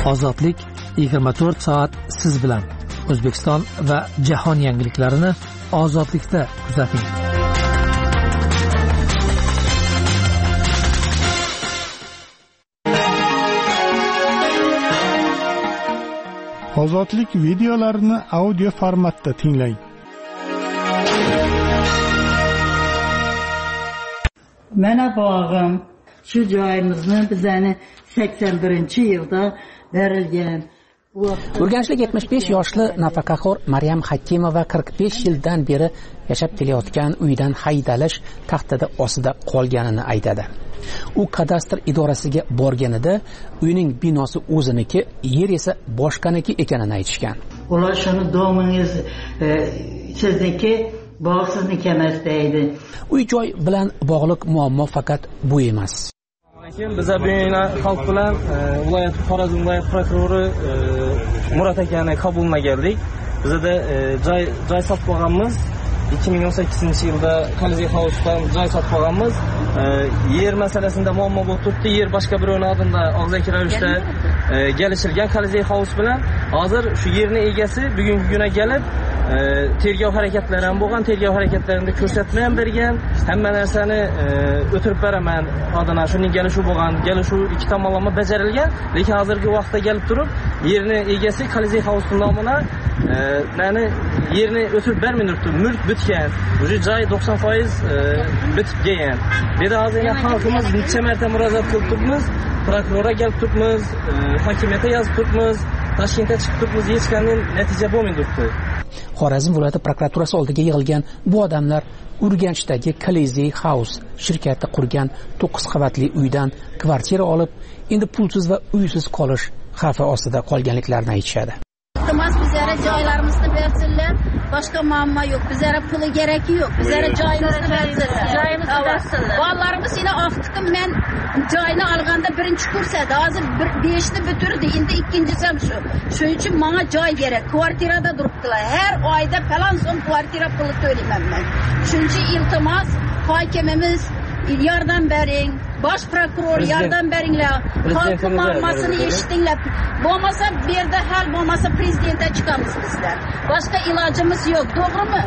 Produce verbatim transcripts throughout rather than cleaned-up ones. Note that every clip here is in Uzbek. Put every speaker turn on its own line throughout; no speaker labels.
Ozodlik yigirma to'rt soat siz bilan. O'zbekiston va jahon yangiliklarini Ozodlikda kuzating.
Ozodlik videolarini audio formatda tinglang.
Mana bog'im shu joyimizni bizani sakson birinchi yilda berilgan.
Urganchlik yetmish besh yoshli nafaqaxo'r Maryam Hakimova qirq besh yildan beri yashab kelayotgan uydan haydalish tahdidi ostida qolganini aytadi. U kadastr idorasiga borganida uyning binosi o'ziniki, yer esa boshqaniki ekanini aytishgan.
Ular shuni domingiz e, sizniki, bog' sizniki emas deydi.
Uy joy bilan bog'liq muammo faqat bu emas.
Biz buyina xalq bilan viloyat Xorazm viloyat prokurori Murat akani qabuluna keldik. Bizda joy joy sotib olganmiz. ikki ming o'n sakkizinchi yilda Kaliziy Houses'dan joy sotib olganmiz. Yer masalasida muammo bo'lib turibdi. Yer boshqa birovning odimda og'zaki ravishda kelishilgan Kaliziy House bilan. Hozir shu yerning egasi bugungi kunda kelib tergov harakatlari ham bo'lgan, tergov harakatlarida ko'rsatma ham bergan, hamma narsani o'tirib beraman, odana shuning kelishuv bo'lgan, kelishuv ikki tomonlama bajarilgan, lekin hozirgi vaqtda kelib turib, yerni egasi Kaliziy House nomiga nani yerni o'tirib bermay turibdi, mulk bitgan, o'sha joy to'qson foiz bitib kelgan. Bu yerda hozir xalqimiz necha marta murojaat qilib turibmiz, prokurorga kelib turibmiz, hokimiyatga yozib turibmiz, Toshkentga chiqib turibmiz, hech qanday natija bo'lmay turibdi.
Xorazm viloyati prokuraturasi oldiga yig'ilgan bu odamlar Urganchdagi Kaliziy House shirkati qurgan to'qqiz qavatli uydan kvartira olib, endi pulsiz va uysiz qolish xavfi ostida qolganliklarini aytishadi.
Iltimos bizlara joylarimizni bersinlar, boshqa muammo yo'q. Bizlara puli keragi yo'q. Bizlara joyimizni bersinlar. Joyimizni bersinlar. Bolalarimiz yana oqtiqim men joyni olganda birinchi kurs edi. Hozir beshni bitirdi, endi ikkinchisi ham shu. Shuning uchun menga joy kerak. Kvartirada turibdilar. Har oyda falan so'm kvartira puli to'layman men. Shuning uchun iltimos hokimimiz yordam bering. Bosh prokuror yordam beringlar. Xalq muammosini eshitinglar. Bo'lmasa bu yerda hal bo'lmasa prezidentga chiqamiz bizlar. Boshqa ilojimiz yo'q, to'g'rimi?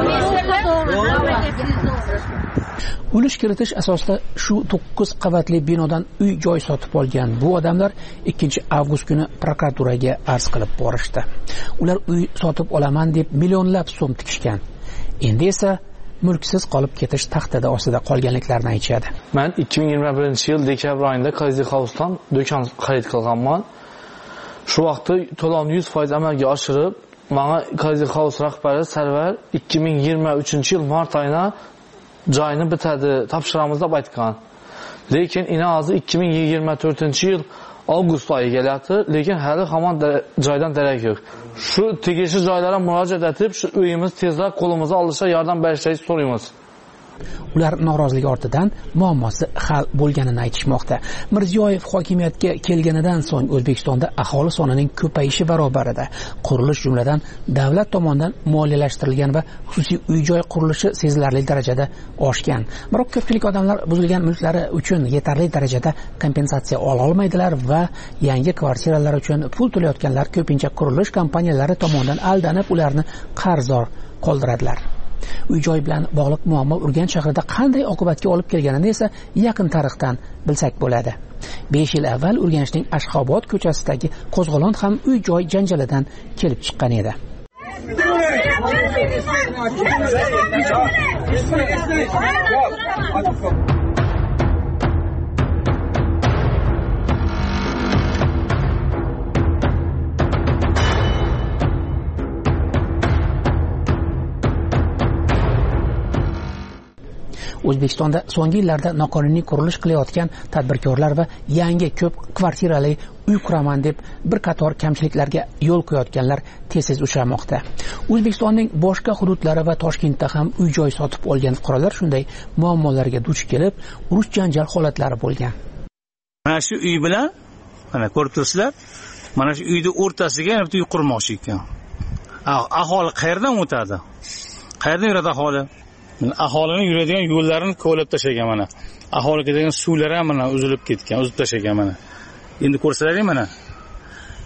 Ulush kiritish asosida shu to'qqiz qavatli binodan uy joy sotib olgan bu odamlar ikkinchi avgust kuni prokuraturaga arz qilib borishdi. Ular uy sotib olaman deb millionlab so'm tikishgan. Endi esa mulksiz qolib ketish tahdidi ostida qolganliklarini aytishadi.
Men ikki ming yigirma birinchi yil dekabr oyida Kaliziy House'dan do'kon xarid qilganman. Shu vaqtda to'lovni yuz foiz amalga oshirib, menga Kaliziy House rahbari Sarvar ikki ming yigirma uchinchi yil mart oyida joyni bitadi, topshiramiz deb aytgan. Lekin ina hozir ikki ming yigirma to'rtinchi yil avgust oyi kelyapti, lekin hali hamon joydan darak yo'q. Shu tegishli joylarga murojaat etib, shu uyimiz tezroq qo'limizga olishga yordam berishingizni so'raymiz.
Ular norozilik ortidan muammosi hal bo'lganini aytishmoqda. Mirziyoyev hokimiyatga kelganidan so'ng O'zbekistonda aholi sonining ko'payishi barobarida qurilish jumladan davlat tomonidan moliyalashtirilgan va xususiy uy-joy qurilishi sezilarli darajada oshgan. Biroq ko'pchilik odamlar buzilgan mulklari uchun yetarli darajada kompensatsiya ola olmaydilar va yangi kvartiralar uchun pul to'layotganlar ko'pincha qurilish kompaniyalari tomonidan aldanib, ularni qarzdor qoldiradilar. Uy-joy bilan bog'liq muammo Urganch shahrida qanday oqibatga olib kelganini esa yaqin tarixdan bilsak bo'ladi. besh yil avval Urganchning Ashxobod ko'chasidagi qo'zg'olon ham uy-joy janjalidan kelib chiqqan edi. O'zbekistonda so'nggi yillarda noqonuniy qurilish qilayotgan tadbirkorlar va yangi ko'p kvartirali uy quraman deb bir qator kamchiliklarga yo'l qo'yayotganlar tez-tez uchramoqda. O'zbekistonning boshqa hududlari va Toshkentda ham uy-joy sotib olgan fuqarolar shunday muammolarga duch kelib, urush janjal holatlari bo'lgan.
Mana shu uy bilan, mana ko'rib turibsizlar, mana shu uyning o'rtasiga yana bitta uy qurmoqchi ekan. Aholi qayerdan o'tadi? Qayerdan yuradi aholi? Aholining yuradigan yo'llarini ko'lab tashlagan mana. Aholi ketadigan suvlar ham mana uzilib ketgan, uzib tashlagan mana. Endi ko'rsalaring mana.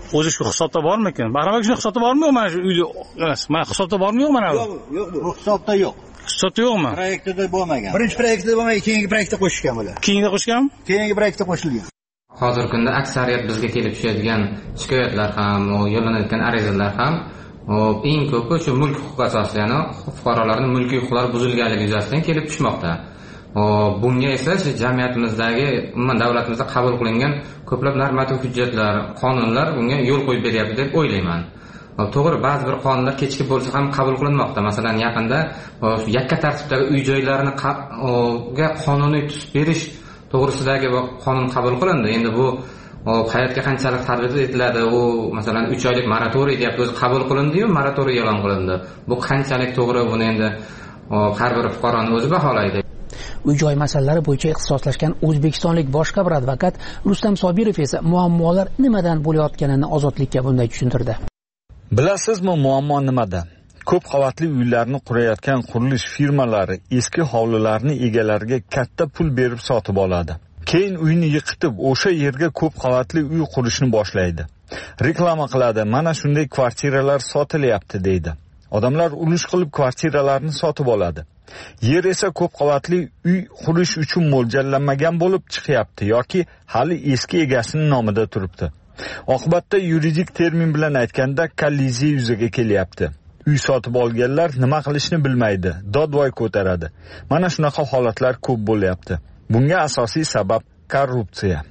o'zi shu hisobda bormikan? Bahrom aka, shu hisobda bormi yo'q? Mana shu uyni mana hisobda bormi yo'q mana bu?
Yo'q, yo'q, bu hisobda yo'q.
Hisobda yo'qmi?
Proyektda bo'lmagan. Birinchi proyektda bo'lmagan, keyingi proyektda qo'shishgan bular.
Keyingi qo'shganmi?
Keyingi proyektda qo'shilgan.
Hozirgi kunda aksariyat bizga kelib tushadigan shikoyatlar ham, yo'llanayotgan arizalar ham eng ko'pi shu mulk huquqi asosida, ya'ni fuqarolarning mulkiy huquqlari buzilganligi yuzasidan kelib tushmoqda. Bunga esa jamiyatimizdagi, umuman davlatimizda qabul qilingan ko'plab normativ hujjatlar, qonunlar bunga yo'l qo'yib beryapti deb o'ylayman. To'g'ri, ba'zi bir qonunlar kechikib bo'lsa ham qabul qilinmoqda. Masalan, yaqinda yakka tartibdagi uy-joylarni ga qonuniy tuzib berish to'g'risidagi qonun qabul qilindi. Endi bu hayotga qanchalik tatbiq etiladi, u masalan uch oylik moratoriy deyapti, o'zi qabul qilindi-yu, moratoriy e'lon qilindi. Bu qanchalik to'g'ri, buni endi har bir fuqaroning o'zi baholaydi.
Uy-joy masalalari bo'yicha ixtisoslashgan o'zbekistonlik boshqa bir advokat Rustam Sobirov esa muammolar nimadan bo'layotganini Ozodlikka bunday tushuntirdi.
Bilasizmi, muammo nimada? Ko'p qavatli uylarni qurayotgan qurilish firmalari eski hovlilarni egalariga katta pul berib sotib oladi. Keyin uyni yiqitib, o'sha yerga ko'p qavatli uy qurishni boshlaydi. Reklama qiladi, mana shunday kvartiralar sotilyapti deydi. Odamlar ulush qilib kvartiralarni sotib oladi. Yer esa ko'p qavatli uy qurish uchun mo'ljallanmagan bo'lib chiqyapti yoki hali eski egasining nomida turibdi. Oqibatda yuridik termin bilan aytganda kolliziya yuzaga kelyapti. Uy sotib olganlar nima qilishni bilmaydi, dodvoy ko'taradi. Mana shunaqa holatlar ko'p bo'lyapti. Bunga asosiy sabab korrupsiya.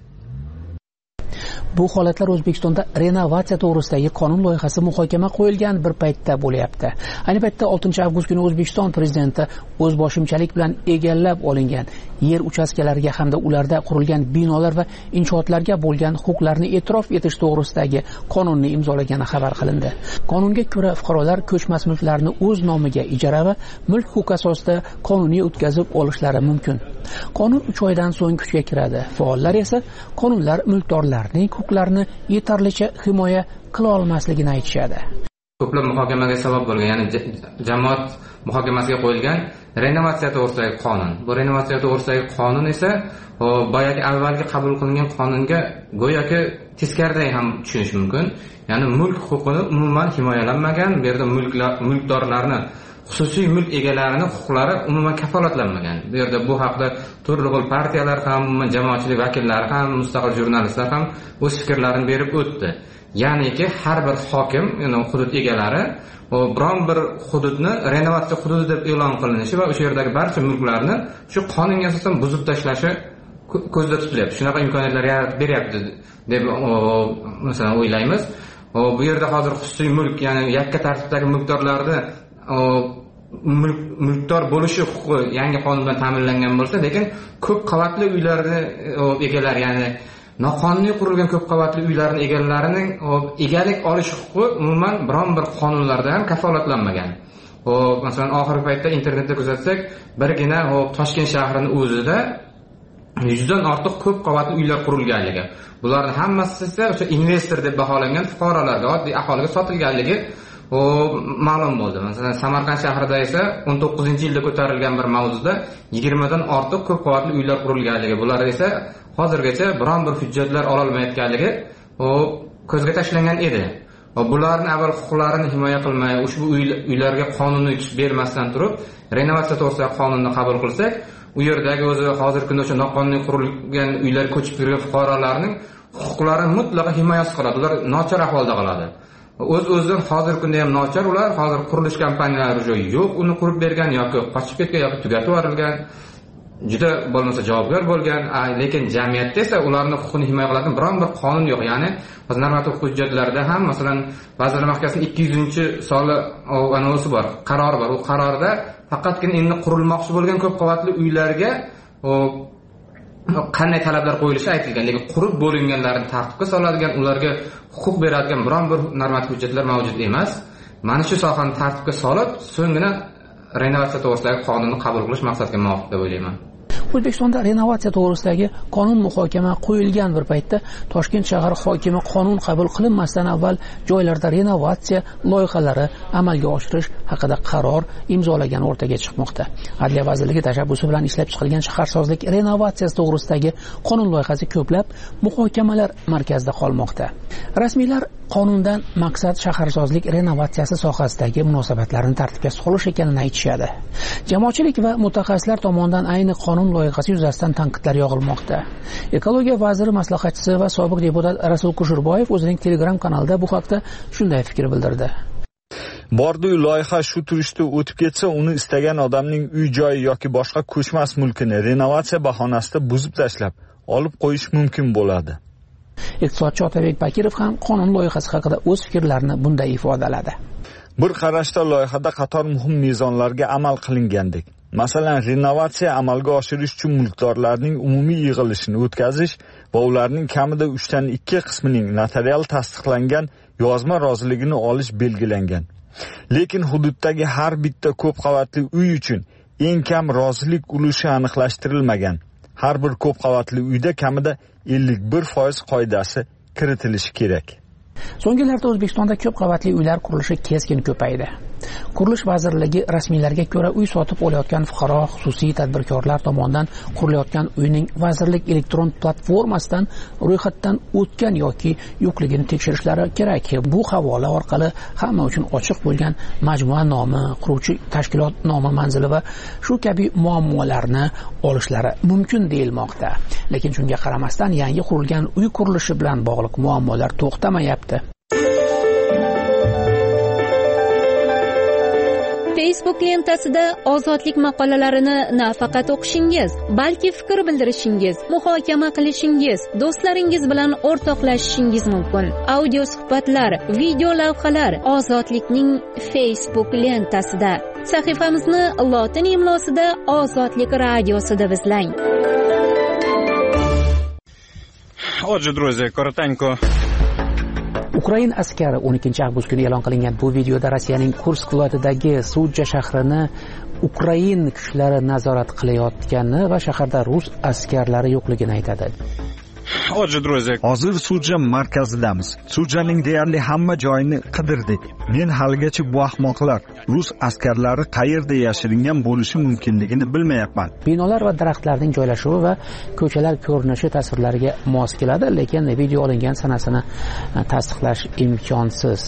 Bu holatlar O'zbekistonda renovatsiya to'g'risidagi qonun loyihasi muhokama qo'yilgan bir paytda bo'lyapti. Ayni paytda oltinchi avgust kuni O'zbekiston prezidenti o'zboshimchalik bilan egallab olingan yer uchastkalariga hamda ularda qurilgan binolar va inshootlarga bo'lgan huquqlarni e'tirof etish to'g'risidagi qonunni imzolagani xabar qilindi. Qonunga ko'ra fuqarolar ko'chmas mulklarni o'z nomiga ijara va mulk huquqi asosida qonuniy o'tkazib olishlari mumkin. Qonun uch oydan so'ng kuchga kiradi. Faollar esa qonunlar mulkdorlarning huquqlarini yetarlicha himoya qila olmasligini aytishadi.
Ko'plab muhokamaga sabab bo'lgan, ya'ni jamoat muhokamasiga qo'yilgan renovatsiya to'g'risidagi qonun. Bu renovatsiya to'g'risidagi qonun esa boyagi avvalgi qabul qilingan qonunga go'yoki teskarday ham tushunish mumkin. Ya'ni mulk huquqini umuman himoyalanmagan, bu yerda mulkdorlarni, xususiy mulk egalarining huquqlari umuman kafolatlanmagan. Bu yerda bu haqda turli xil partiyalar ham, umuman jamoatchilik vakillari ham, mustaqil jurnalistlar ham o'z fikrlarini berib o'tdi. Ya'niki har bir hokim, ya'ni hudud egalari biron bir hududni renovatsiya hududi deb e'lon qilinishi va o'sha yerdagi barcha mulklarni shu qonunga asosan buzib tashlashi ko'zda tutilyapti. Shunaqa imkoniyatlar yaratib beryapti deb masalan o'ylaymiz. Bu yerda hozir xususiy mulk, ya'ni yakka tartibdagi mulkdorlarni mulkdor bo'lishi huquqi yangi qonun bilan ta'minlangan bo'lsa, lekin ko'p qavatli uylarni egalari, ya'ni noqonuniy qurilgan ko'p qavatli uylarning egalarining egalik olish huquqi umuman biron bir qonunlarda ham kafolatlanmagan. Hop, masalan, oxirgi paytda internetda kuzatsak, birgina Toshkent shahrining o'zida yuzdan ortiq ko'p qavatli uylar qurilganligi. Bularning hammasi esa o'sha investor deb baholangan fuqarolarga, oddiy aholiga sotilganligi o ma'lum bo'ldi. Masalan, Samarqand shahrida esa o'n to'qqizinchi yilda ko'tarilgan bir mavzuda yigirmadan ortiq ko'p qavatli uylar qurilganligi, bular esa hozirgacha biron bir hujjatlar ola olmayotganligi o ko'zga tashlangan edi. Bularning avval huquqlarini himoya qilmay, ushbu uylarga qonuniy tus bermasdan turib, renovatsiya to'g'risidagi qonunni qabul qilsak, u yerdagi o'zi hozirgi kunda o'sha noqonuniy qurilgan uylar ko'chib kirgan fuqarolarning huquqlari mutlaqo himoyasiz qoladi. Ular nochor ahvolda qoladi. O'z-o'zidan hozirgi kunda ham nochor, ular hozir qurilish kompaniyalari joy yo'q, uni qurib bergan yoki qochib ketgan yoki tugatib yuborilgan, juda bo'lmasa javobgar bo'lgan, lekin jamiyatda esa ularning huquqini himoya qiladigan biron bir qonun yo'q. Ya'ni hozir normativ hujjatlarda ham, masalan, Vazirlar Mahkamasining ikki yuzinchi soni anosi bor, qaror bor. U qarorda faqatgina endi qurilmoqchi bo'lgan ko'p qavatli uylarga qanday talablar qo'yilishi aytilgan, lekin qurib bo'linganlarni tartibga soladigan, ularga huquq beradigan biron bir normativ hujjatlar mavjud emas. Mana shu sohani tartibga solib, so'nggina renovatsiya to'g'risidagi qonunni qabul qilish maqsadga muvofiq deb o'ylayman.
O'zbekistonda renovatsiya to'g'risidagi qonun muhokama qo'yilgan bir paytda Toshkent shahar hokimi qonun qabul qilinmasdan avval joylarda renovatsiya loyihalari amalga oshirish haqida qaror imzolagan o'rtaga chiqmoqda. Adliya vazirligi tashabbusi bilan ishlab chiqilgan shaharsozlik renovatsiyasi to'g'risidagi qonun loyihasi ko'plab muhokamalar markazida qolmoqda. Rasmiylar Qonundan maqsad shaharsozlik renovatsiyasi sohasidagi munosabatlarni tartibga solish ekanini aytishadi. Jamoatchilik va mutaxassislar tomonidan ayni qonun loyihasi yuzasidan tanqidlar yog'ilmoqda. Ekologiya vaziri maslahatchisi va sobiq deputat Rasul Kushurboyev o'zining Telegram kanalida bu haqda shunday fikr bildirdi.
Bordi loyiha shu turishda o'tib ketsa, uni istagan odamning uy-joyi yoki boshqa ko'chmas mulkini renovatsiya bahonasida buzib tashlab, olib qo'yish mumkin bo'ladi.
Iqtisodchi Otabek Bakirov ham qonun loyihasi haqida o'z fikrlarini bunday ifodaladi.
Bir qarashda loyihada qator muhim mezonlarga amal qilingandek. Masalan, renovatsiya amalga oshirish uchun mulkdorlarning umumiy yig'ilishini o'tkazish va ularning kamida uchdan ikki qismining notarial tasdiqlangan yozma roziligini olish belgilangan. Lekin hududdagi har bitta ko'p qavatli uy uchun eng kam rozilik ulushi aniqlashtirilmagan. Har bir ko'p qavatli uyda kamida ellik bir foiz qoidasi kiritilishi kerak.
So'nggi yillarda O'zbekistonda ko'p qavatli uylar qurilishi keskin ko'paydi. Qurilish vazirligi rasmiylariga ko'ra, uy sotib olayotgan fuqaro, xususiy tadbirkorlar tomonidan qurilayotgan uyning vazirlik elektron platformasidan ro'yxatdan o'tgan yoki yo'qligini tekshirishlari kerak. Bu havola orqali hamma uchun ochiq bo'lgan majmua nomi, quruvchi tashkilot nomi, manzili va shu kabi muammolarni olishlari mumkin deyilmoqda. Lekin shunga qaramasdan yangi qurilgan uy qurilishi bilan bog'liq muammolar to'xtamayapti.
Facebook lentasida ozodlik maqolalarini nafaqat o'qishingiz, balki fikr bildirishingiz, muhokama qilishingiz, do'stlaringiz bilan o'rtoqlashishingiz mumkin. Audio suhbatlar, video lavhalar Ozodlikning Facebook lentasida. Sahifamizni lotin imlosida Ozodlik radiosida izlang.
Отже, друзья, коротенько.
Ukrain askari o'n ikkinchi avgust kuni e'lon qilingan bu videoda Rossiyaning Kursk viloyatidagi Sudja shahrini Ukrain kuchlari nazorat qilayotgani va shaharda rus askarlari yo'qligini aytadi.
Отже, друзья,
hozir Sudja markazidamiz. Sudjaning deyarli hamma joyini qidirdik. Men haligacha bu ahmoqlar rus askarlari qayerda yashiringan bo'lishi mumkinligini bilmayapman.
Binolar va daraxtlarning joylashuvi va ko'chalar ko'rinishi tasvirlariga mos keladi, lekin video olingan sanasini tasdiqlash imkonsiz.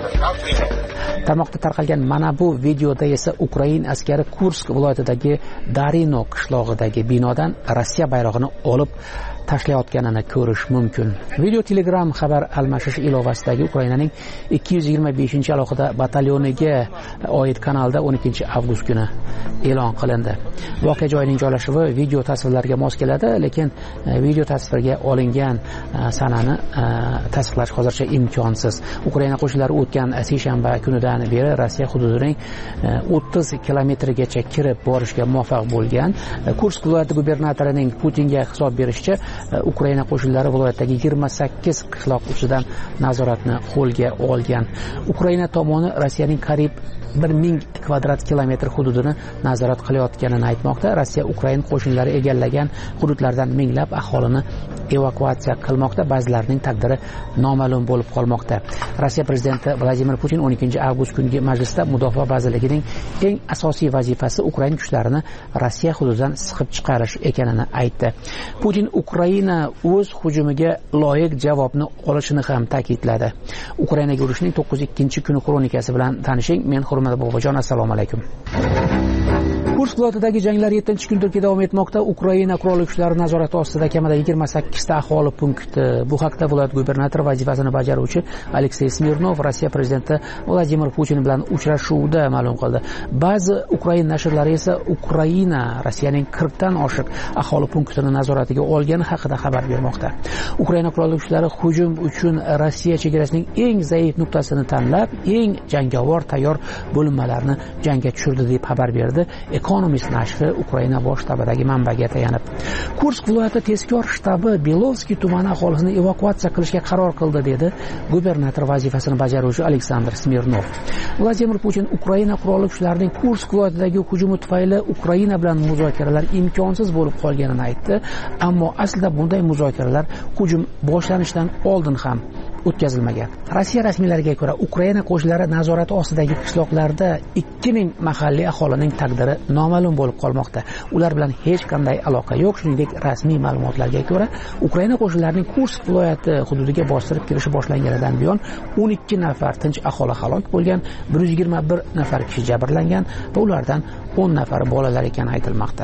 Tarmoqda tarqalgan mana bu videoda esa Ukrain askari Kursk viloyatidagi Darino qishlog'idagi binodan Rossiya bayrog'ini olib tashlayotganini ko'rish mumkin. Video Telegram xabar almashish ilovasidagi Ukrainaning ikki yuz yigirma beshinchi alohida batalyoniga oid kanalda o'n ikkinchi avgust kuni e'lon qilindi. Voqea joyining joylashuvi video tasvirlariga mos keladi, lekin video tasvirga olingan sanani tasdiqlash hozircha imkonsiz. Ukraina qo'shinlari o'tgan seshanba kunidan beri Rossiya hududining o'ttiz kilometrgacha kirib borishga muvaffaq bo'lgan. Kursk viloyati gubernatorining Putinga hisob berishicha, Ukraina qo'shinlari viloyatdagi yigirma sakkiz qishloq ustidan nazoratni qo'lga olgan. Ukraina tomoni Rossiyaning qariyb bir ming kvadrat kilometr hududini nazorat qilayotganini aytmoqda. Rossiya Ukraina qo'shinlari egallagan hududlardan minglab aholini evakuatsiya qilmoqda. Ba'zilarining taqdiri noma'lum bo'lib qolmoqda. Rossiya prezidenti Vladimir Putin o'n ikkinchi avgust kungi majlisda Mudofaa vazirligining eng asosiy vazifasi Ukraina kuchlarini Rossiya hududidan siqib chiqarish ekanini aytdi. Putin Ukraina o'z hujumiga loyiq javobni olishini ham ta'kidladi. Ukrainaga urushning to'qqiz yuz ikkinchi kuni kronikasi bilan tanishing. Men Hurmat Bobojon, assalomu alaykum. Kursk viloyatidagi janglar yettinchi kundirki davom etmoqda. Ukraina qurolli kuchlari nazorati ostida kamida yigirma sakkizta aholi punkti. Bu haqda viloyat gubernatori vazifasini bajaruvchi Aleksey Smirnov Rossiya prezidenti Vladimir Putin bilan uchrashuvda ma'lum qildi. Ba'zi Ukraina nashrlari esa Ukraina Rossiyaning qirqdan oshiq aholi punktini nazoratiga olgani haqida xabar bermoqda. Ukraina qurolli kuchlari hujum uchun Rossiya chegarasining eng zaif nuqtasini tanlab, eng jangovar tayyor bo'linmalarni jangga tushirdi deb xabar berdi Economist nashri Ukraina bosh shtabidagi manbaga tayanib. Kursk viloyati tezkor shtabi Belovskiy tumani aholisini evakuatsiya qilishga qaror qildi dedi gubernator vazifasini bajaruvchi Aleksandr Smirnov. Vladimir Putin Ukraina qurolli kuchlarining Kursk viloyatidagi hujumi tufayli Ukraina bilan muzokaralar imkonsiz bo'lib qolganini aytdi, ammo aslida bunday muzokaralar hujum boshlanishidan oldin ham o'tkazilmagan. Rossiya rasmiylariga ko'ra, Ukraina qo'shinlari nazorati ostidagi qishloqlarda ikki ming mahalliy aholining taqdiri noma'lum bo'lib qolmoqda. Ular bilan hech qanday aloqa yo'q. Shuningdek, rasmiy ma'lumotlarga ko'ra, Ukraina qo'shinlarining Kursk viloyati hududiga bostirib kirishi boshlanganidan buyon o'n ikki nafar tinch aholi halok bo'lgan, bir yuz yigirma bir nafar kishi jabrlangan va ulardan o'n nafari bolalar ekani aytilmoqda.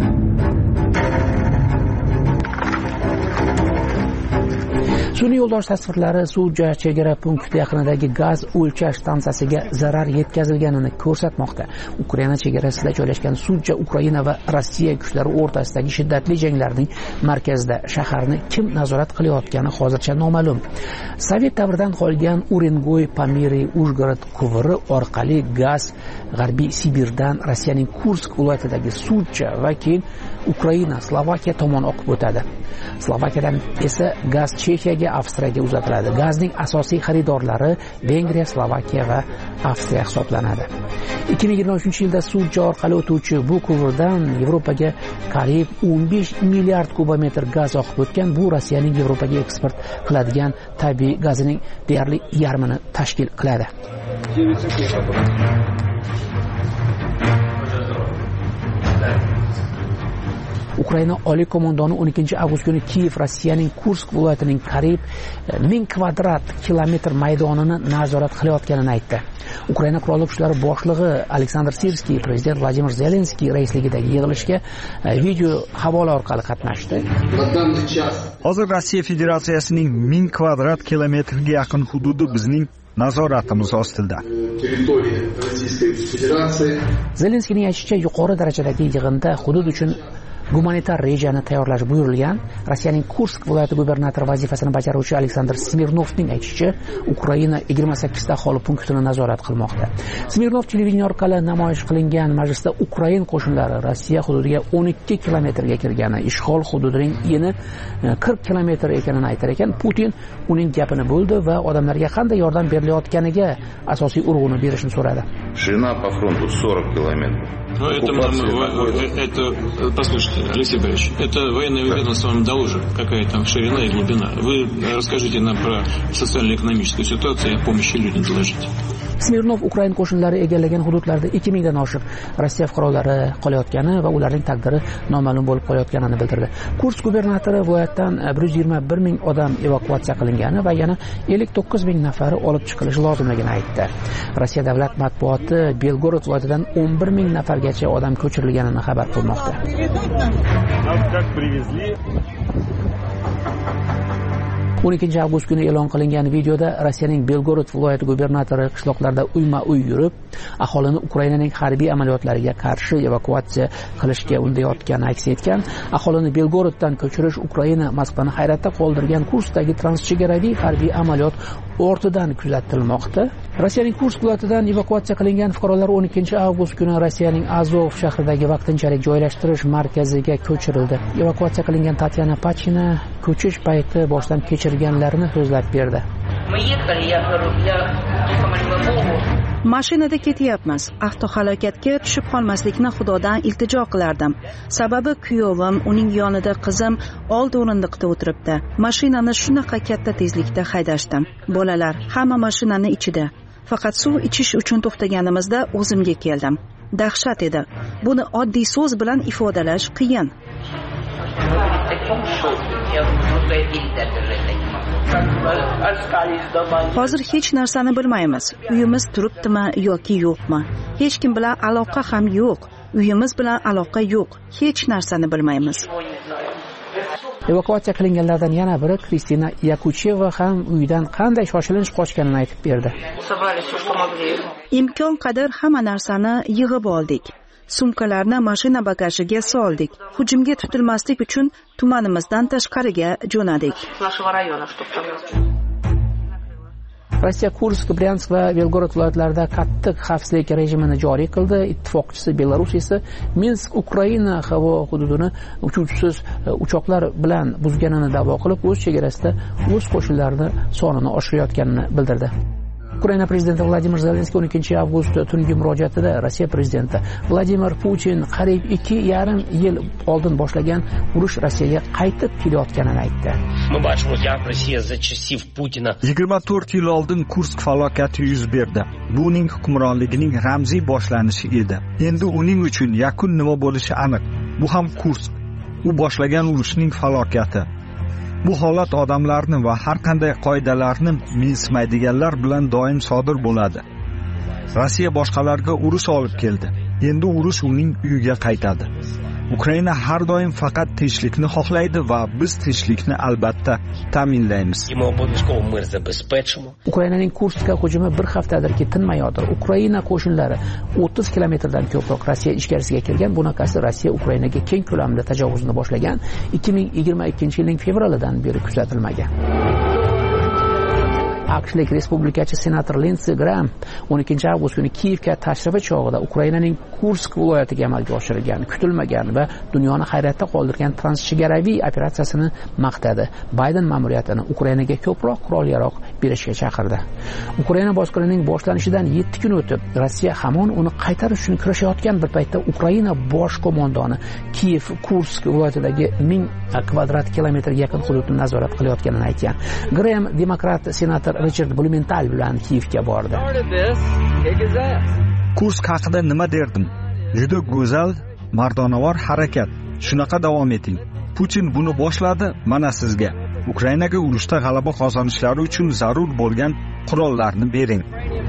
Sun'iy yo'ldosh tasvirlari Suja chegara punkti yaqinidagi gaz o'lchash stansiyasiga zarar yetkazilganini ko'rsatmoqda. Ukraina chegarasida joylashgan Suja Ukraina va Rossiya kuchlari o'rtasidagi shiddatli janglarning markazida shaharni kim nazorat qilayotgani hozircha noma'lum. Sovet davridan qolgan Urengoy, Pamiri, Uzhgorod quvuri orqali gaz G'arbiy Sibirdan Rossiyaning Kursk viloyatidagi Suja va keyin Ukraina, Slovakiya tomon oqib o'tadi. Slovakiyadan esa gaz Chexiyaga, Avstriyaga uzatiladi. Gazning asosiy xaridorlari Vengriya, Slovakiya va Avstriya hisoblanadi. ikki ming yigirma uchinchi yilda Suja orqali o'tuvchi bu quvurdan Yevropaga qariyb o'n besh milliard kubometr gaz oqib o'tgan. Bu Rossiyaning Yevropaga eksport qiladigan tabiiy gazining deyarli yarmini tashkil qiladi. Ukraina oliy qo'mondoni o'n ikkinchi avgust kuni Kiyev Rossiyaning Kursk viloyatining qariyb ming kvadrat kilometr maydonini nazorat qilayotganini aytdi. Ukraina qurolli kuchlari boshlig'i Aleksandr Sirskiy prezident Vladimir Zelenskiy raisligidagi yig'ilishga video havola orqali qatnashdi.
Hozir Rossiya Federatsiyasining ming kvadrat kilometrga yaqin hududi bizning nazoratimiz ostida.
Zelenskiyning aytishicha, yuqori darajadagi yig'inda hudud uchun gumanitar rejani tayyorlash buyurilgan. Rossiyaning Kursk viloyati gubernatori vazifasini bajaruvchi Aleksandr Smirnovning aytishicha, Ukraina yigirma sakkizta aholi punktini nazorat qilmoqda. Smirnov televideniya orqali namoyish qilingan majlisda Ukraina qo'shinlari Rossiya hududiga o'n ikki kilometrga kirgani, ishg'ol hududining eni qirq kilometr ekanini aytar ekan. Putin uning gapini bo'ldi va odamlarga qanday yordam berilayotganiga asosiy urg'uni berishni so'radi.
Ширина по фронту сорок километров.
Ну, это, это, послушайте, Алексей Борисович, это военное ведомство вам доложит, какая там ширина и глубина. Вы расскажите нам про социально-экономическую ситуацию и о помощи людям доложите.
Smirnov Ukraina qo'shinlari egallagan hududlarda ikki mingdan oshiq Rossiya fuqarolari qolayotgani va ularning taqdiri noma'lum bo'lib qolayotganini bildirdi. Kursk gubernatori viloyatdan bir yuz yigirma bir ming odam evakuatsiya qilingani va yana ellik to'qqiz ming nafari olib chiqilishi lozimligini aytdi. Rossiya davlat matbuoti Belgorod viloyatidan o'n bir ming nafargacha odam ko'chirilganini xabar qilmoqda. o'n ikkinchi avgust kuni e'lon qilingan videoda Rossiyaning Belgorod viloyati gubernatori qishloqlarda uyma-uy yurib, aholini Ukrainaning harbiy amaliyotlariga qarshi evakuatsiya qilishga undayotgani aks etgan. Aholini Belgoroddan ko'chirish Ukraina Moskvani hayratda qoldirgan Kurskdagi transchegaraviy harbiy amaliyot ortidan kuzatilmoqda. Rossiyaning Kursk viloyatidan evakuatsiya qilingan fuqarolar o'n ikkinchi avgust kuni Rossiyaning Azov shahridagi vaqtinchalik joylashtirish markaziga ko'chirildi. Evakuatsiya qilingan Tatyana Pachina ko'chish payti boshdan kechirganlarini so'zlab berdi.
Mashinada ketyapmiz. Avtohalokatga tushib qolmaslikni Xudodan iltijo qilardim. Sababi kuyovim, uning yonida qizim old o'rindiqda o'tiribdi. Mashinani shunaqa katta tezlikda haydashdim. Bolalar hamma mashinani ichida. Faqat suv ichish uchun to'xtaganimizda o'zimga keldim. Dahshat edi. Buni oddiy so'z bilan ifodalash qiyin. Hozir hech narsani bilmaymiz. Uyimiz turibdimi yoki yo'qmi? Hech kim bilan aloqa ham yo'q. Uyimiz bilan aloqa yo'q. Hech narsani bilmaymiz.
Evakuatsiya qilinganlardan yana biri Kristina Yakucheva ham uydan qanday shoshilinch qochganini aytib berdi.
Imkon qadar hamma narsani yig'ib oldik. Sumkalarni mashina bagajiga soldik. Hujumga tutilmaslik uchun tumanimizdan tashqariga jo'nadik.
Rossiya Kursk, Bryansk va Belgorod viloyatlarida qattiq xavfsizlik rejimini joriy qildi. Ittifoqchisi Belarus esa Minsk Ukraina havo hududini uchuvchisiz uchoqlar bilan buzganini da'vo qilib, o'z chegarasida o'z qo'shinlarini sonini oshirayotganini bildirdi. Ukraina prezidenti Vladimir Zelenskiy o'n ikkinchi avgust tungi murojaatida Rossiya prezidenti Vladimir Putin qariyb ikki yarim yil oldin boshlagan urush Rossiyaga qaytib kelayotganini aytdi.
yigirma to'rt yil oldin Kursk falokati yuz berdi. Bu uning hukmronligining ramziy boshlanishi edi. Endi uning uchun yakun nima bo'lishi aniq. Bu ham Kursk. U boshlagan urushning falokati. Bu holat odamlarni va har qanday qoidalarni mensimaydiganlar bilan doim sodir bo'ladi. Rossiya boshqalarga urush olib keldi. Endi urush uning uyiga qaytadi. Ukraina har doim faqat tinchlikni xohlaydi va biz tinchlikni albatta ta'minlaymiz.
Ukrainaning Kurskka hujumi bir haftadirki tinmayotir. Ukraina qo'shinlari o'ttiz kilometrdan ko'proq Rossiya ichkarisiga kirgan. Bunaqasi Rossiya Ukrainaga keng ko'lamda tajovuzni boshlagan ikki ming yigirma ikkinchi yilning fevralidan beri kuzatilmagan. AQShlik respublikachi senator Lindsey Graham o'n ikkinchi avgust kuni Kiyevga tashrifi chog'ida Ukrainaning Kursk viloyatiga amalga oshirilgan, kutilmagan va dunyoni hayratda qoldirgan transchegaraviy operatsiyasini maqtadi. Bayden ma'muriyatini Ukrainaga ko'proq qurol-yarog' berishga chaqirdi. Ukraina bosqinining boshlanishidan yetti kun o'tib, Rossiya hamon uni qaytarish uchun kurashayotgan bir paytda Ukraina bosh qo'mondoni Kiyev Kursk viloyatidagi ming kvadrat kilometrga yaqin hududni nazorat qilayotganini aytgan. Graham demokrat senator Richard Blumenthal bilan Kiyevga bordi.
Kursk haqida nima derdim? Juda go'zal, mardonavor harakat. Shunaqa davom eting. Putin buni boshladi, mana sizga. Ukrainaga urushda g'alaba qozonishlari uchun zarur bo'lgan qurollarni bering.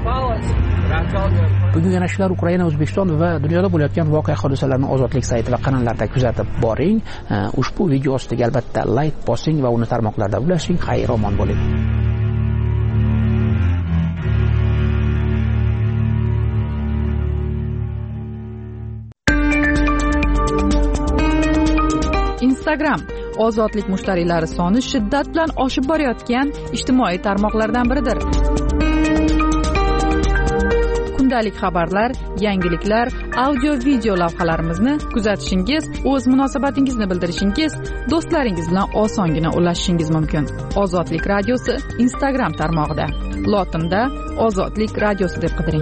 Bugun yana shular Ukraina, O'zbekiston va dunyoda bo'layotgan voqea hodisalarni Ozodlik sayti va kanallarda kuzatib boring. Ushbu video ostiga albatta like bosing va uni tarmoqlarda ulashing. Xayr-omon bo'ling.
Instagram ozodlik mushtariylari soni shiddat bilan oshib borayotgan ijtimoiy tarmoqlardan biridir. Kundalik xabarlar, yangiliklar, audio video lavhalarimizni kuzatishingiz, o'z munosabatingizni bildirishingiz, do'stlaringiz bilan osongina ulashishingiz mumkin. Ozodlik radiosi Instagram tarmog'ida. Lotinda Ozodlik radiosi deb qidiring.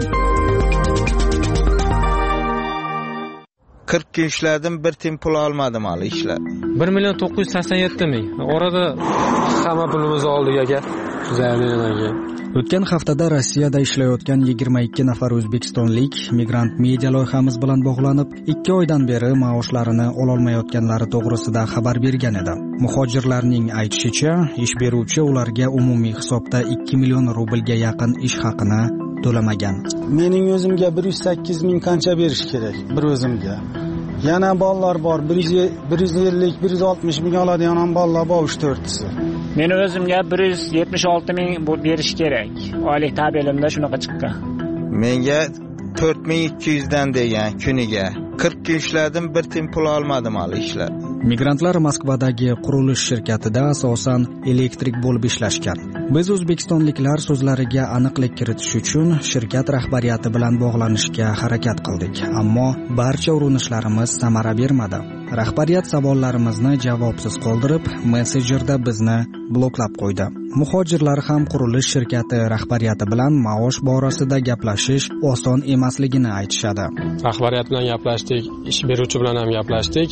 qirq kun ishladim, bir tiyin pul olmadim hali ishlab.
bir million to'qqiz yuz sakson yetti ming. Orada hamma pulimizni oldik aka. Zaminlarga.
O'tgan haftada Rossiyada ishlayotgan yigirma ikki nafar o'zbekistonlik migrant media loyihamiz bilan bog'lanib, ikki oydan beri maoshlarini ololmayotganlari to'g'risida xabar bergan edi. Muhojirlarning aytishicha, ish beruvchi ularga umumiy hisobda ikki million rublga yaqin ish haqini to'lamagan.
Mening o'zimga bir yuz sakkiz ming qancha berish kerak bir o'zimga. Yana bolalar bor, bir yuz ellik bir yuz oltmish ming oladigan ham bolalar bor uch to'rttasi.
Men o'zimga bir yuz yetmish olti ming berish kerak. Oylik tabelimda shunaqa chiqqan.
Menga to'rt ming ikki yuz dan degan kuniga. qirq kun ishladim, bir tiyin pul olmadim hali ishlab.
Migrantlar Moskvadagi qurilish shirkatida asosan elektrik bo'lib ishlashgan. Biz o'zbekistonliklar so'zlariga aniqlik kiritish uchun shirkat rahbariyati bilan bog'lanishga harakat qildik, ammo barcha urinishlarimiz samara bermadi. Rahbariyat savollarimizni javobsiz qoldirib, messenjerda bizni bloklab qo'ydi. Muhojirlar ham qurilish shirkati rahbariyati bilan maosh borasida gaplashish oson emasligini aytishadi.
Rahbariyat bilan gaplashdik, ish beruvchi bilan ham gaplashdik.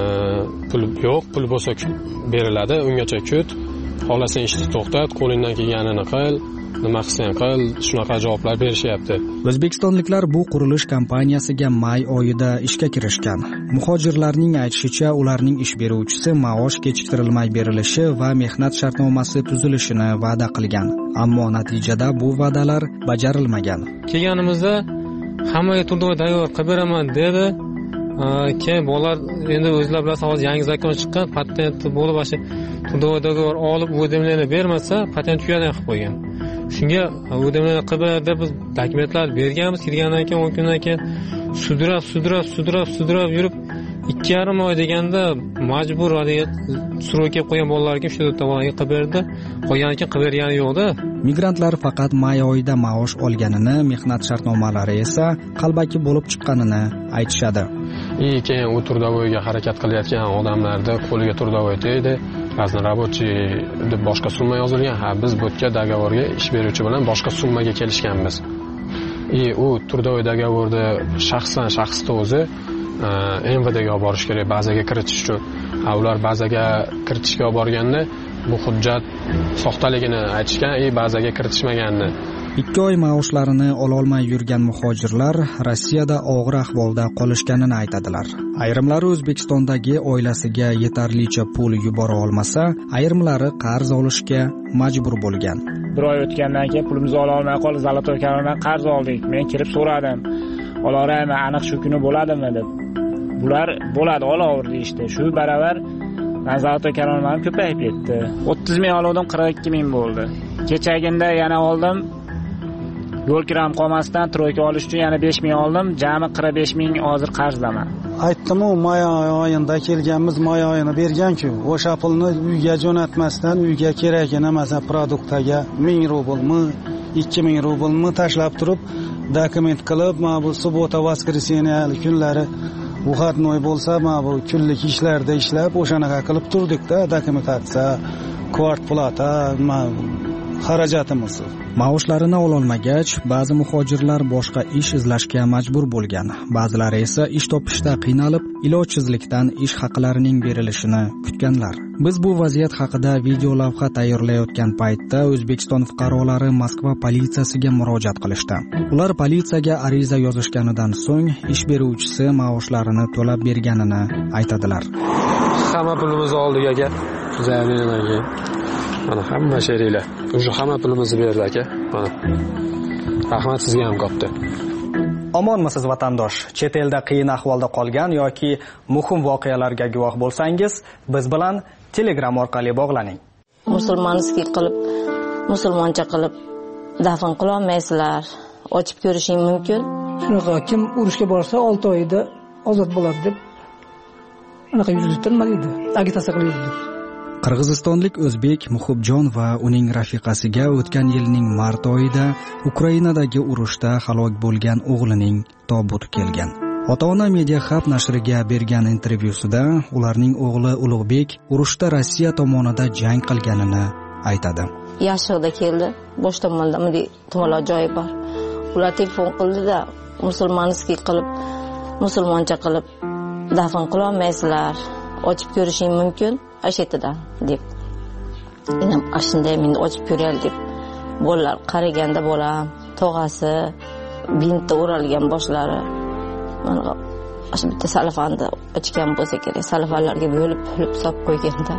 Pul yo'q, pul bo'lsa beriladi, ungacha kut. Xohlasang ishni to'xtat, qo'lingdan kelganini qil, nima qilsang qil, shunaqa javoblar berishyapti.
O'zbekistonliklar bu qurilish kompaniyasiga may oyida ishga kirishgan. Muhojirlarning aytishicha, ularning ish beruvchisi maosh kechiktirilmay berilishi va mehnat shartnomasi tuzilishini va'da qilgan. Ammo natijada bu va'dalar bajarilmagan.
Kelganimizda hammaga turdoy tayyor qilib beraman dedi. Keyin bolalar endi o'zlari bilan hozir yangi zakon chiqqan, patent bo'lib o'sha turdoy dogovor olib o'dimlarni bermasa, patent tugadan qilib qo'ygan. Shunga o'dimlarni qilib deb biz dokumentlar berganmiz, kirgandan keyin o'n kundan keyin sudrab, sudrab, sudrab, sudrab yurib ikki yarim oy deganda majbur surov kelib qo'ygan bolalarga shu tomonga qilib berdi. Qolganidan keyin qilib bergani yo'qda.
Migrantlar faqat may oyida maosh olganini, mehnat shartnomalari esa qalbaki bo'lib chiqqanini aytishadi.
I keyin u turdovoyga harakat qilayotgan odamlarda qo'liga turdovoy tegdi.
raznorobochiy deb boshqa summa yozilgan. Ha, biz bu yerga dogovorga ish beruvchi bilan boshqa summaga kelishganmiz. И u turdoviy dogovorda shaxsan shaxsni o'zi M V Dga olib borish kerak bazaga kiritish uchun. Ha, ular bazaga kiritishga olib borganda bu hujjat soxtaligini aytishgan, и bazaga kiritishmaganini.
ikki oy maoshlarini ololmay yurgan muhojirlar Rossiyada og'ir ahvolda qolishganini aytadilar. Ayrimlari O'zbekistondagi oilasiga yetarlicha pul yubora olmasa, ayrimlari qarz olishga majbur bo'lgan.
Bir oy o'tgandan keyin pulimizni ola olmay qolib, Zolotoy kanaldan qarz oldik. Men kirib so'radim. Olaraymi, aniq shu kuni bo'ladimi deb. Bular bo'ladi, olaver deyishdi. Shu baravar men Zolotoy kanalim ko'payib ketdi. o'ttiz ming oldim, qirq ikki ming bo'ldi. Kechaginda yana oldim. Yo'l kiram qolmasdan troyka olish uchun yana besh ming oldim. Jami qirq besh ming hozir qarzdaman.
Aytdim-ku, may oyida kelganmiz, may oyini bergan-ku. O'sha pulni uyga jo'natmasdan, uyga kerakina, masalan, produktga ming rublmi, ikki ming rublmi tashlab turib, dokument qilib, mana bu subota, voskreseniya kunlari uxatnoy bo'lsa, mana bu kunlik ishlarda ishlab, o'shanaqa qilib turdik-da, dokumentatsiya, kvart plata, xarajatimiz.
Maoshlarini ololmagach, ba'zi muhojirlar boshqa ish izlashga majbur bo'lgan. Ba'zilari esa ish topishda qiynalib, ilojsizlikdan ish haqlarining berilishini kutganlar. Biz bu vaziyat haqida video lavha tayyorlayotgan paytda O'zbekiston fuqarolari Moskva politsiyasiga murojaat qilishdi. Ular politsiyaga ariza yozishganidan so'ng ish beruvchisi maoshlarini to'lab berganini aytadilar.
Hamma pulimizni oldik aka. Zaminanaga. Mana hamma sheringlar. O'sha hamma pulimizni berdi aka. Mana. Rahmat sizga ham qopti.
Omonmisiz vatandosh? Chet elda qiyin ahvolda qolgan yoki muhim voqealarga guvoh bo'lsangiz, biz bilan Telegram orqali bog'laning.
Musulmonskiy qilib, musulmoncha qilib dafn qila olmaysizlar. Ochib ko'rishing mumkin.
Shunaqa kim urushga borsa olti oyda ozod bo'ladi deb unaqa yurdirtirmaydi. Agitatsiya qilyapti.
Qirg'izistonlik o'zbek Muhibjon va uning rafiqasiga o'tgan yilning mart oyida Ukrainadagi urushda halok bo'lgan o'g'lining tobuti kelgan. Ota-ona Media Hub nashriga bergan intervyusida ularning o'g'li Ulug'bek urushda Rossiya tomonida jang qilganini aytadi.
Yashig'da keldi. Bosh tomonda bunday to'g'ri joyi bor. Ular telefon qildi-da, musulmonskiy qilib, musulmoncha qilib dafn qila olmaysizlar. Ochib ko'rishing mumkin. Ashetidan deb. Inam ashunday meni ochib ko'raylik deb. Bolalar qaraganda bolam, tog'asi bintda o'ralgan boshlari. Mana shu bitta salafanda ochgan bo'lsa kerak. Salafanlarga bo'lib bo'lib solib qo'yganda.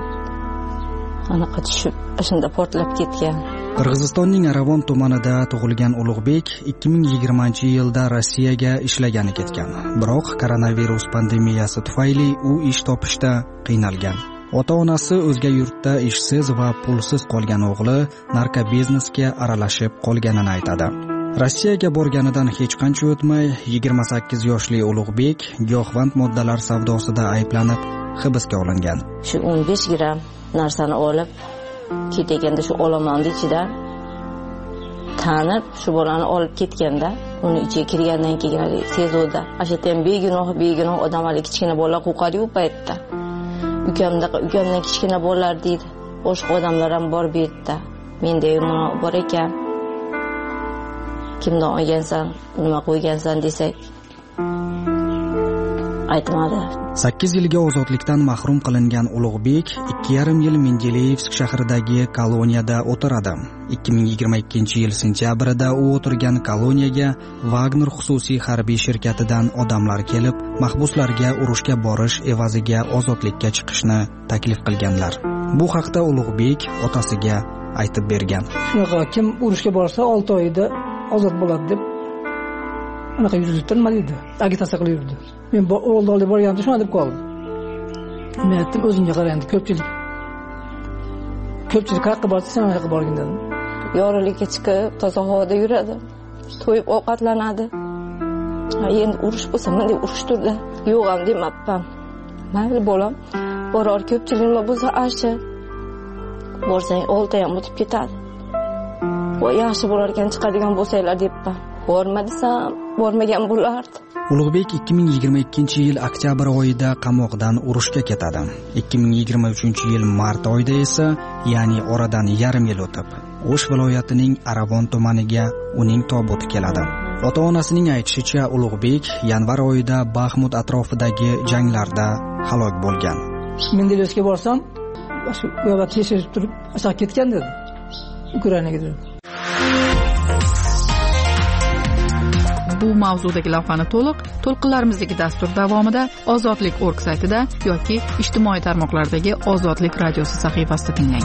Anaqa tushib, shunda portlab ketgan.
Qirg'izistonning Aravon tumanida tug'ilgan Ulug'bek ikki ming yigirmanchi yilda Rossiyaga ishlagani ketgan. Biroq koronavirus pandemiyasi tufayli u ish topishda qiynalgan. Ota-onasi o'zga yurtda ishsiz va pulsiz qolgan o'g'li narkobiznesga aralashib qolganini aytadi. Rossiyaga borganidan hech qancha o'tmay yigirma sakkiz yoshli Ulug'bek giyohvand moddalar savdosida ayblanib hibsga olingan.
Shu o'n besh gramm narsani olib ketganda shu olomonni ichidan tanib shu bolani olib ketganda, uni ichiga kirgandan keyin sezuvda ashatan begunoh begunoh odamlar kichkina bolalar qo'rqadi-ku paytda. Ukamda ukamdan kichkina bolalar deydi. Boshqa odamlar ham bor bu yerda. Menda bor ekan. Kimdan olgansan, nima qo'ygansan desak aytmadi.
sakkiz yilga ozodlikdan mahrum qilingan Ulug'bek ikki yarim yil Mendeleyevsk shahridagi koloniyada o'tiradi. ikki ming yigirma ikkinchi yil sentyabrida u o'tirgan koloniyaga Wagner xususiy harbiy shirkatidan odamlar kelib, mahbuslarga urushga borish evaziga ozodlikka chiqishni taklif qilganlar. Bu haqda Ulug'bek otasiga aytib bergan.
Shunaqa kim urushga borsa olti oyda ozod bo'ladi deb anaqa yurdirtirmaydi. Agitatsiya qilib yurdi. Men o'g'ilni olib borganimda shuna deb qoldim. Men aytdim, o'zingga qara endi ko'pchilik. Ko'pchilik haqi borsa sen haqi borgin dedim.
Yorug'likka chiqib, toza havoda yuradi. To'yib ovqatlanadi. Endi urush bo'lsa, menday urush turdi. Yo'q ham demabman. Mayli bolam, boror ko'pchilik nima bo'lsa ashi. Borsang olti ham o'tib ketadi. Voy yaxshi bo'lar ekan chiqadigan bo'lsanglar debman. Borma desam, bormagan bo'lardi.
Ulug'bek ikki ming yigirma ikkinchi yil oktyabr oyida qamoqdan urushga ketadi. ikki ming yigirma uchinchi yil mart oyida esa, ya'ni oradan yarim yil o'tib, O'sh viloyatining Aravon tumaniga uning tobuti keladi. Ota-onasining aytishicha, Ulug'bek yanvar oyida Baxmut atrofidagi janglarda halok bo'lgan.
Mendelevga borsam, shu yo'lda teshib turib, aşağı ketgan dedi. Ukrainaga dedi.
Bu mavzudagi lavhani to'liq to'lqinlarimizdagi dastur davomida Ozodlik nokta org saytida yoki ijtimoiy tarmoqlardagi Ozodlik radiosi sahifasida tinglang.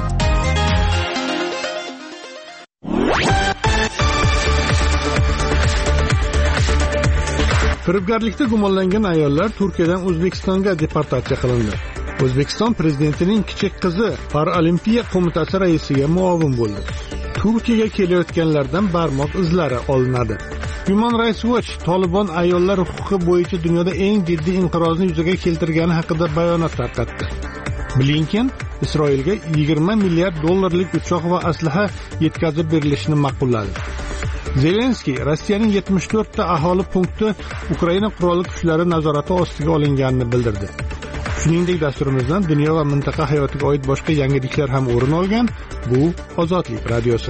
Firibgarlikda gumonlangan ayollar Turkiyadan O'zbekistonga deportatsiya qilindi. O'zbekiston prezidentining kichik qizi Paralimpiya qo'mitasi raisiga muovin bo'ldi. Turkiyaga kelayotganlardan barmoq izlari olinadi. Human Rights Watch Tolibon ayollar huquqi bo'yicha dunyoda eng jiddiy inqirozni yuzaga keltirgani haqida bayonot tarqatdi. Blinken Isroilga yigirma milliard dollarlik uchoq va aslaha yetkazib berilishini ma'qulladi. Zelenskiy Rossiyaning yetmish to'rtta aholi punkti Ukraina qurolli kuchlari nazorati ostiga olinganini bildirdi. Shuningdek, dasturimizdan dunyo va mintaqa hayotiga oid boshqa yangiliklar ham o'rin olgan. Bu Ozodlik radiosi.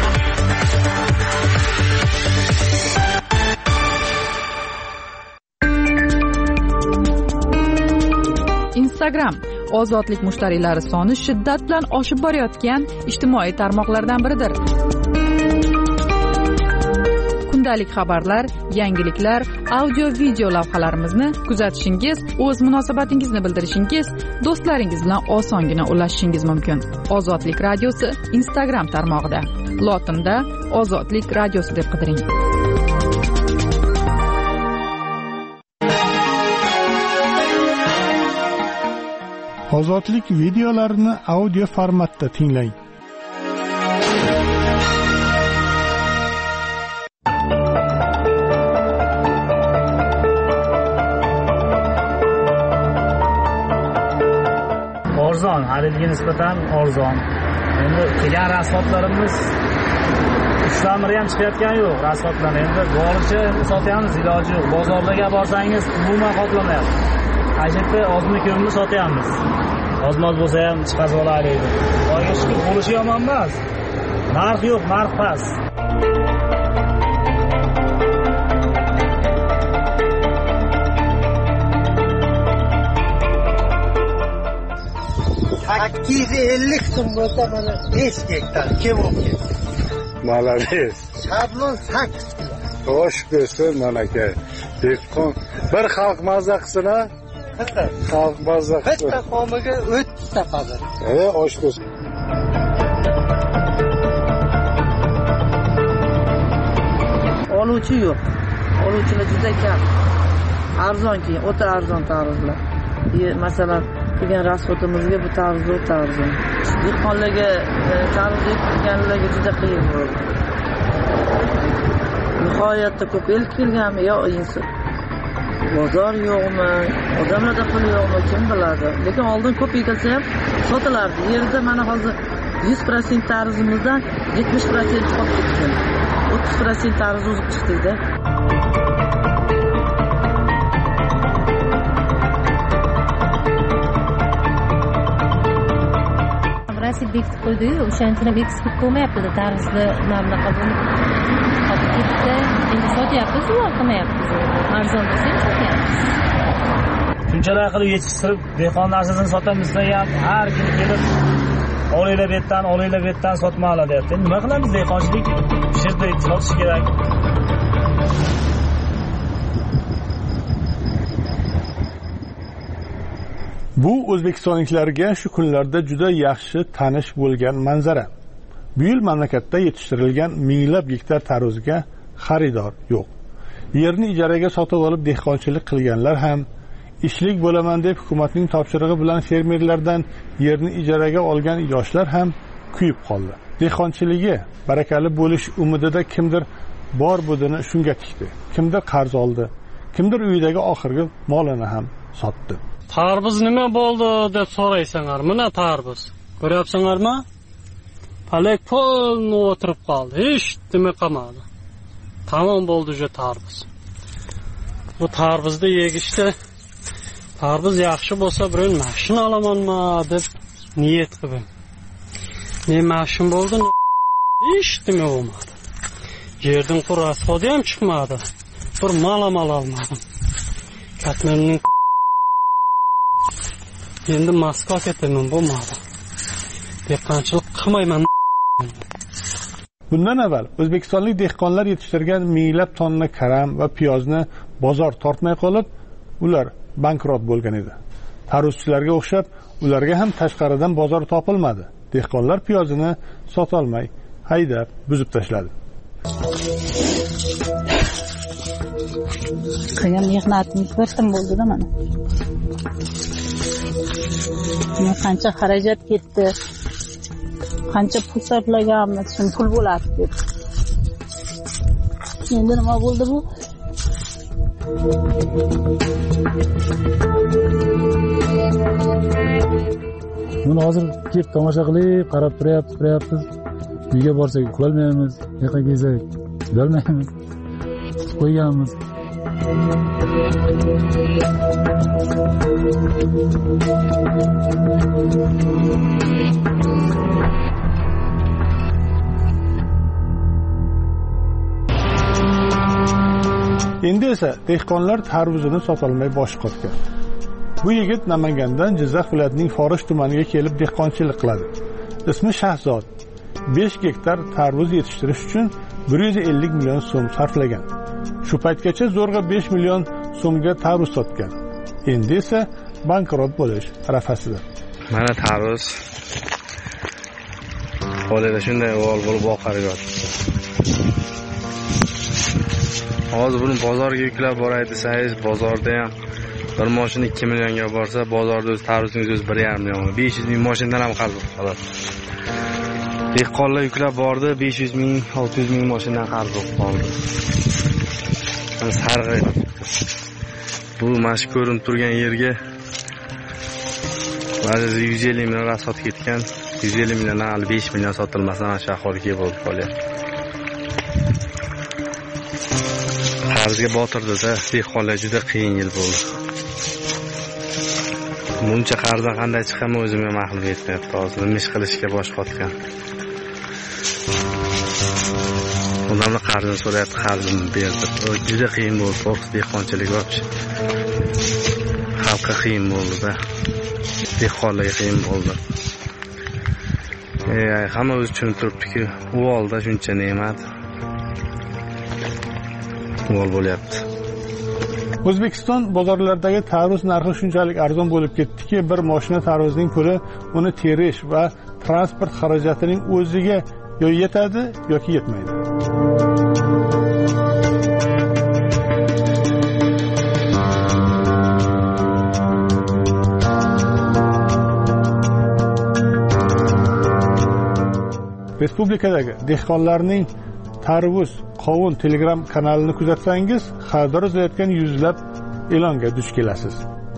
Instagram ozodlik mushtariylari soni shiddat bilan oshib borayotgan ijtimoiy tarmoqlardan biridir. Kundalik xabarlar, yangiliklar, audio video lavhalarimizni kuzatishingiz, o'z munosabatingizni bildirishingiz, do'stlaringiz bilan osongina ulashishingiz mumkin. Ozodlik radiosi Instagram tarmog'ida. Lotinda Ozodlik radiosi deb qidiring.
Ozodlik videolarini audio formatda tinglang.
Arzon, haliga nisbatan arzon. Endi kelgan rasvotlarimiz ishlamiri ham chiqayotgani yo'q. Rasvotlarni endi boricha sotyapmiz, iloji yo'q. Bozorlarga borsangiz umuman qoplamayapti. Ajabda ozmi ko'mni sotyapmiz. Ozmoz bo'lsa ham chiqazib olaylik. Xudoga shukr, bo'lishi yomon emas. Narx yo'q, narx past.
sakkiz yuz ellik so'm bo'lsa mana besh gektar kim o'qiydi?
Malades.
Shablon sakkiz kilo.
Xo'sh bo'lsin manaka. Dehqon bir xalq mazza qilsin-a? Xalq mazza qilsin.
Bitta xomiga o'ttiz ta qazir.
E, osh bo'lsin.
Oluvchi yo'q. Oluvchilar juda kam. Arzon keyin, o'ta arzon tarzlar. Masalan, degan rasxotimizga bu tarz o'ta arzon. Dehqonlarga tarz etganlarga juda qiyin bo'ldi. Nihoyatda ko'p el kelganmi yo inson. Bozor yo'qmi, odamlarda pul yo'qmi, kim biladi. Lekin oldin ko'p ekilsa ham sotilardi. Yerda mana hozir yuz foiz tarzimizdan yetmish foiz qolib ketgan. o'ttiz foiz tarz o'zib chiqdi-da.
Rasib bekitib qo'ydi-yu, o'shanchini bekitib qo'ymayapti-da, tarzni mamlaqa bo'lib qolib ketdi. Endi sotyapmiz, u qilmayapmiz. Arzon bo'lsa ham sotyapmiz.
Shunchalar qilib yetishtirib, dehqon narsasini sotamizda ham har kun kelib olinglar bu yerdan, olinglar bu yerdan sotmoqlar deyapti. Nima qilamiz, dehqonchilik pishirdi, sotish kerak.
Bu o'zbekistonliklarga shu kunlarda juda yaxshi tanish bo'lgan manzara. Bu yil mamlakatda yetishtirilgan minglab gektar tarvuzga xaridor yo'q. Yerni ijaraga sotib olib dehqonchilik qilganlar ham, ishlik bo'laman deb hukumatning topshirig'i bilan fermerlardan yerni ijaraga olgan yoshlar ham kuyib qoldi. Dehqonchiligi barakali bo'lish umidida kimdir bor budini shunga tikdi. Kimdir qarz oldi, kimdir uyidagi oxirgi molini ham sotdi.
Tarvuz nima bo'ldi deb so'raysanlar. Mana tarvuz. Ko'ryapsizlarmi? Palak polni o'tirib qoldi. Hech nima qolmadi. Tamom bo'ldi o'sha tarvuz. bu tarvuzda yegishdi. Tarvuz yaxshi bo'lsa, biron mashina olamanmi deb niyat qildim. Men mashina bo'ldi, hech nima bo'lmadi. Yerdan qur asfalt ham chiqmadi. Bir malamal olmadim. Katmanning endi Moskva ketaman bo'lmadi. Dehqonchilik qilmayman.
Bundan avval o'zbekistonlik dehqonlar yetishtirgan minglab tonna karam va piyozni bozor tortmay qolib, ular bankrot bo'lgan edi. Tarvuzchilarga o'xshab, ularga ham tashqaridan bozor topilmadi. Dehqonlar piyozini sota olmay, haydab, buzib tashladi.
Qilgan mehnatimiz bir tim bo'ldi-da mana. Men qancha xarajat ketdi, qancha pul sarflaganmiz, shun pul bo'ladi deb. Endi nima bo'ldi bu?
Buni hozir kelib tomosha qilib, qarab turayapmiz, turayapmiz. Uyga borsak uxlolmaymiz, yoqqa kelsak uxlolmaymiz. Qo'yganmiz.
Endi esa dehqonlar tarvuzini sotolmay bosh qotgan. Bu yigit Namangandan Jizzax viloyatining Forish tumaniga kelib dehqonchilik qiladi. Ismi Shahzod. besh gektar tarvuz yetishtirish uchun bir yuz ellik million so'm sarflagan. Shu paytgacha zo'rg'a besh million so'mga tarvuz sotgan. Endi esa bankrot bo'lish arafasida.
Mana tarvuz qo'lida shunday o'g'il bo'lib oqarib yotibdi. Hozir buni bozorga yuklab boray desangiz, bozorda ham bir mashina ikki millionga borsa, bozorda o'z tarvuzingiz o'zi bir yarim million. besh yuz ming mashinadan ham qarz qoladi. Dehqonlar yuklab bordi, besh yuz ming, olti yuz ming mashinadan qarz qoldi. Mana sarg'ayib. Bu mana shu ko'rinib turgan yerga ba'zi yuz ellik million rasot ketgan. yuz ellik milliondan hali besh million sotilmasdan mana shu ahvolga kelib qolyapti. Qarzga botirdi-da, dehqonlar juda qiyin yil bo'ldi. Buncha qarzdan qanday chiqaman o'zim ham aqlim yetmayapti hozir. Nima ish qilishga bosh qotgan. Odamlar qarzini so'rayapti, qarzimni berdi. Juda qiyin bo'ldi, to'g'risi dehqonchilik bo'pti. Xalqqa qiyin bo'ldi-da. Dehqonlarga qiyin bo'ldi. Ey, hamma o'zi tushunib turibdi-ku, u holda shuncha ne'mat mol bo'lyapti.
O'zbekiston bozorlaridagi tarvuz narxi shunchalik arzon bo'lib ketdiki, bir mashina tarvuzning puli uni terish va transport xarajatining o'ziga yo yetadi yoki yetmaydi. Respublikadagi dehqonlarning tarvuz, qovun Telegram kanalini kuzatsangiz, xaridor izlayotgan yuzlab e'longa duch kelasiz.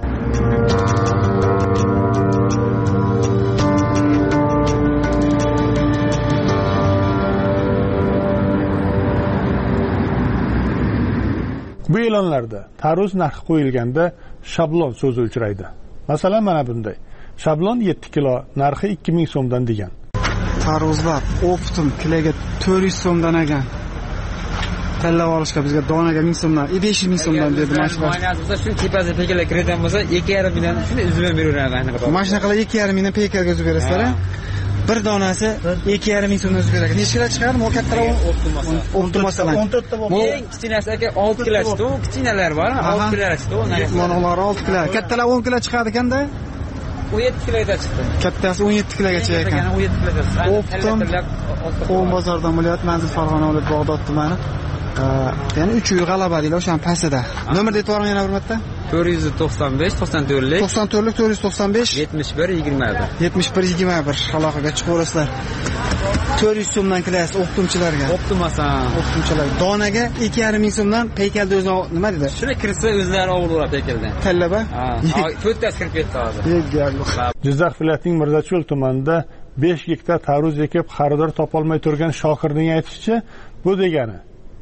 Bu e'lonlarda tarvuz narxi qo'yilganda shablon so'zi uchraydi. Masalan, mana bunday. Shablon yetti kilo, narxi ikki ming so'mdan degan.
Tarvuzlar optim kiloga to'rt yuz so'mdan ekan. Tanlab olishga bizga donaga ming so'mdan, besh yuz ming so'mdan dedi mashina.
Mashina shuni tepasiga pekalar kiradigan bo'lsa, ikki yarim mingdan shuni uzib beraveradi.
Mashina qilib ikki yarim mingdan pekalga uzib berasizlar. Bir donasi ikki yarim ming so'mdan uzib beradi. Necha kilo chiqadi? Bu kattalar optim masalan.
o'n to'rtta bo'ldi. Eng kichkinasi aka olti kilo chiqdi. U kichkinalar bor, olti kilo chiqdi.
Monolar olti kilo. Kattalar o'n kilo chiqadi ekanda.
o'n yetti kiloga chiqdi.
Kattasi o'n yetti kilogacha ekan.
o'n yetti kiloga chiqdi.
Optim Qo'm bozordan viloyat Manzil Farg'ona viloyat Bog'dod tumani. Ya'ni uch uy g'alaba deylar, o'shaning pastida. Nomer aytib o'raman yana bir marta.
to'rt yuz to'qson besh to'qson to'rtlik
to'qson to'rtlik to'rt yuz to'qson besh
yetmish bir yigirma bir
yetmish bir yigirma bir aloqaga chiqaverasizlar. to'rt yuz so'mdan kilaysiz optimchilarga.
Optimasan.
Optimchilar. Donaga ikki yarim ming so'mdan peykalda o'zi nima dedi?
Shuni kirsa o'zlari olib oladi peykaldan.
Tallaba?
Ha, to'rttasi kirib ketdi hozir.
Jizzax viloyatining Mirzacho'l tumanida besh gektar tarvuz ekib xaridor topolmay turgan Shokirning aytishicha, bu degani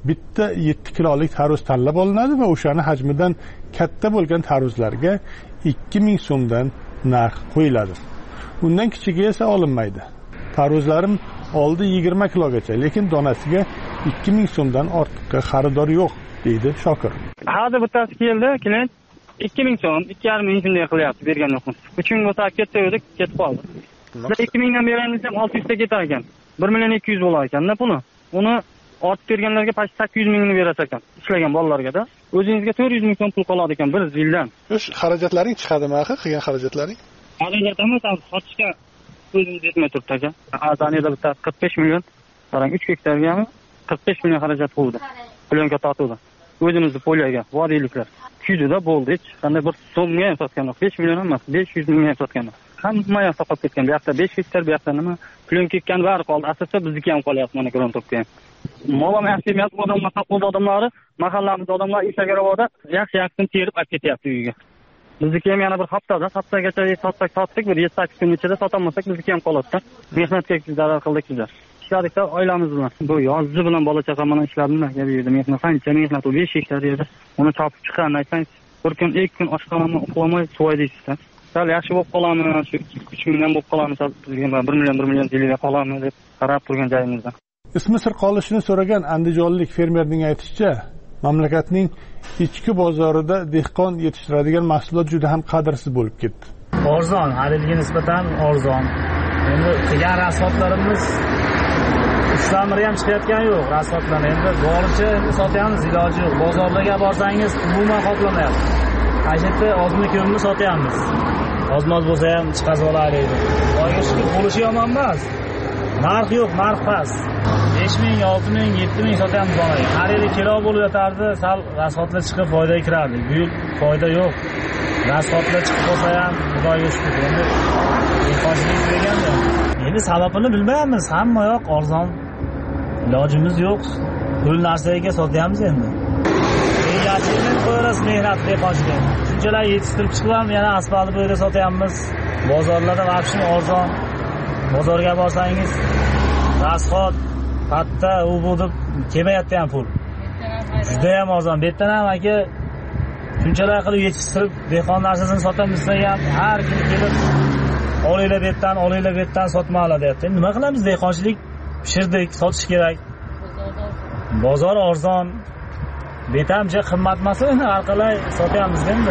bitta yetti kilolik tarvuz tanlab olinadi va o'shani hajmidan katta bo'lgan tarvuzlarga ikki ming so'mdan narx qo'yiladi. Undan kichigi esa olinmaydi. Tarvuzlarim oldi yigirma kilogacha, lekin donasiga ikki ming so'mdan ortiqqa xaridor yo'q, deydi Shokir.
Hozir bittasi keldi, klient ikki ming so'm, ikki yarim ming shunday qilyapti bergan yo'qmiz. uch ming bo'lsa ketdi, o'zi ketib qoldi. Biz ikki mingdan beramiz ham olti yuzta ketar ekan. bir million ikki yuz bo'lar ekan-da puli. Uni ortib berganlarga past sakkiz yuz mingni berar ekan, ishlagan bolalarga-da. O'zingizga to'rt yuz ming so'm pul qoladi ekan bir yildan.
O'sh xarajatlaring chiqadimi, axir qilgan xarajatlaring?
Xarajatimiz sotishga o'zimiz yetmay turibdi aka. Azaniyada bitta qirq besh million, qarang uch gektargami qirq besh million xarajat qildi. Plyonka tortuvdi. O'zimizni polyaga, vodiyliklar. Kuydi-da bo'ldi, hech qanday bir so'mga ham sotgan yo'q. besh million emas, besh yuz mingga ham sotgan yo'q. Hamma yoqda qolib ketgan. Bu yoqda besh gektar, bu yoqda nima? Plyonka ketgan bari qoldi. Asosda bizniki ham qolyapti mana Grontopga ham. Molam yaxshi emas, odamlar saqlov odamlari, mahallamizda odamlar Ishagarovoda yaxshi-yaxshisini terib olib ketyapti uyiga. Bizniki ham yana bir haftada, haftagacha sotsak sotdik, bir yetti sakkiz kun ichida sotolmasak bizniki ham qoladi-da. Mehnatga zarar qildik bizlar. Ishladikda oilamiz bilan. Bu yozni bilan bola chaqam bilan ishladim-da, bu yerda mehnat qancha mehnat u besh gektar yerda. Uni chopib chiqqandan so'ng bir kun, ikki kun oshxonamni uxlamay so'ydaysizda. Sal yaxshi bo'lib qolamiz, shu uch mingdan bo'lib qolamiz, bir million bir million yilga qolamiz deb qarab turgan joyimizda.
Ismi sir qolishini so'ragan andijonlik fermerning aytishicha, mamlakatning ichki bozorida dehqon yetishtiradigan mahsulot juda ham qadrsiz bo'lib ketdi.
Arzon, haliga nisbatan arzon. Endi qilgan rasotlarimiz ishlamiri ham chiqayotgani yo'q, rasotlar endi boricha sotyapmiz, iloji yo'q. Bozorlarga borsangiz umuman qotlamayapti. Ajitda ozmi ko'mni sotyapmiz. Ozmoz bo'lsa ham chiqaz olaylik. Oyga shukur bo'lishi yomon emas. Narx yo'q, narx past. besh ming, olti ming, yetti ming sotyapmiz onaga. Har yili kilo bo'lib yotardi, sal rasotlar chiqib foydaga kirardi. Bu yil foyda yo'q. Rasotlar chiqib qolsa ham Xudoga shukr. Endi dehqonchilik deganda endi sababini bilmaymiz. Hamma yoq arzon. Ilojimiz yo'q. Pul narsaga sotyapmiz endi. Yaxshilik qo'yamiz mehnat dehqonchilik. Shunchalar yetishtirib chiqib ham yana asfalt bo'yida sotyapmiz. Bozorlarda vaqtin arzon. Bozorga borsangiz rasxot, patta, u bu deb kelmayapti ham pul. Juda ham arzon. Bu yerdan ham aka shunchalar qilib yetishtirib dehqon narsasini sotamiz desa ham har kim kelib olinglar bu yerdan, olinglar bu yerdan sotmoqlar deyapti. Nima qilamiz? Dehqonchilik pishirdik, sotish kerak. Bozor arzon. Betamcha qimmat emas, har qalay sotyapmiz endi.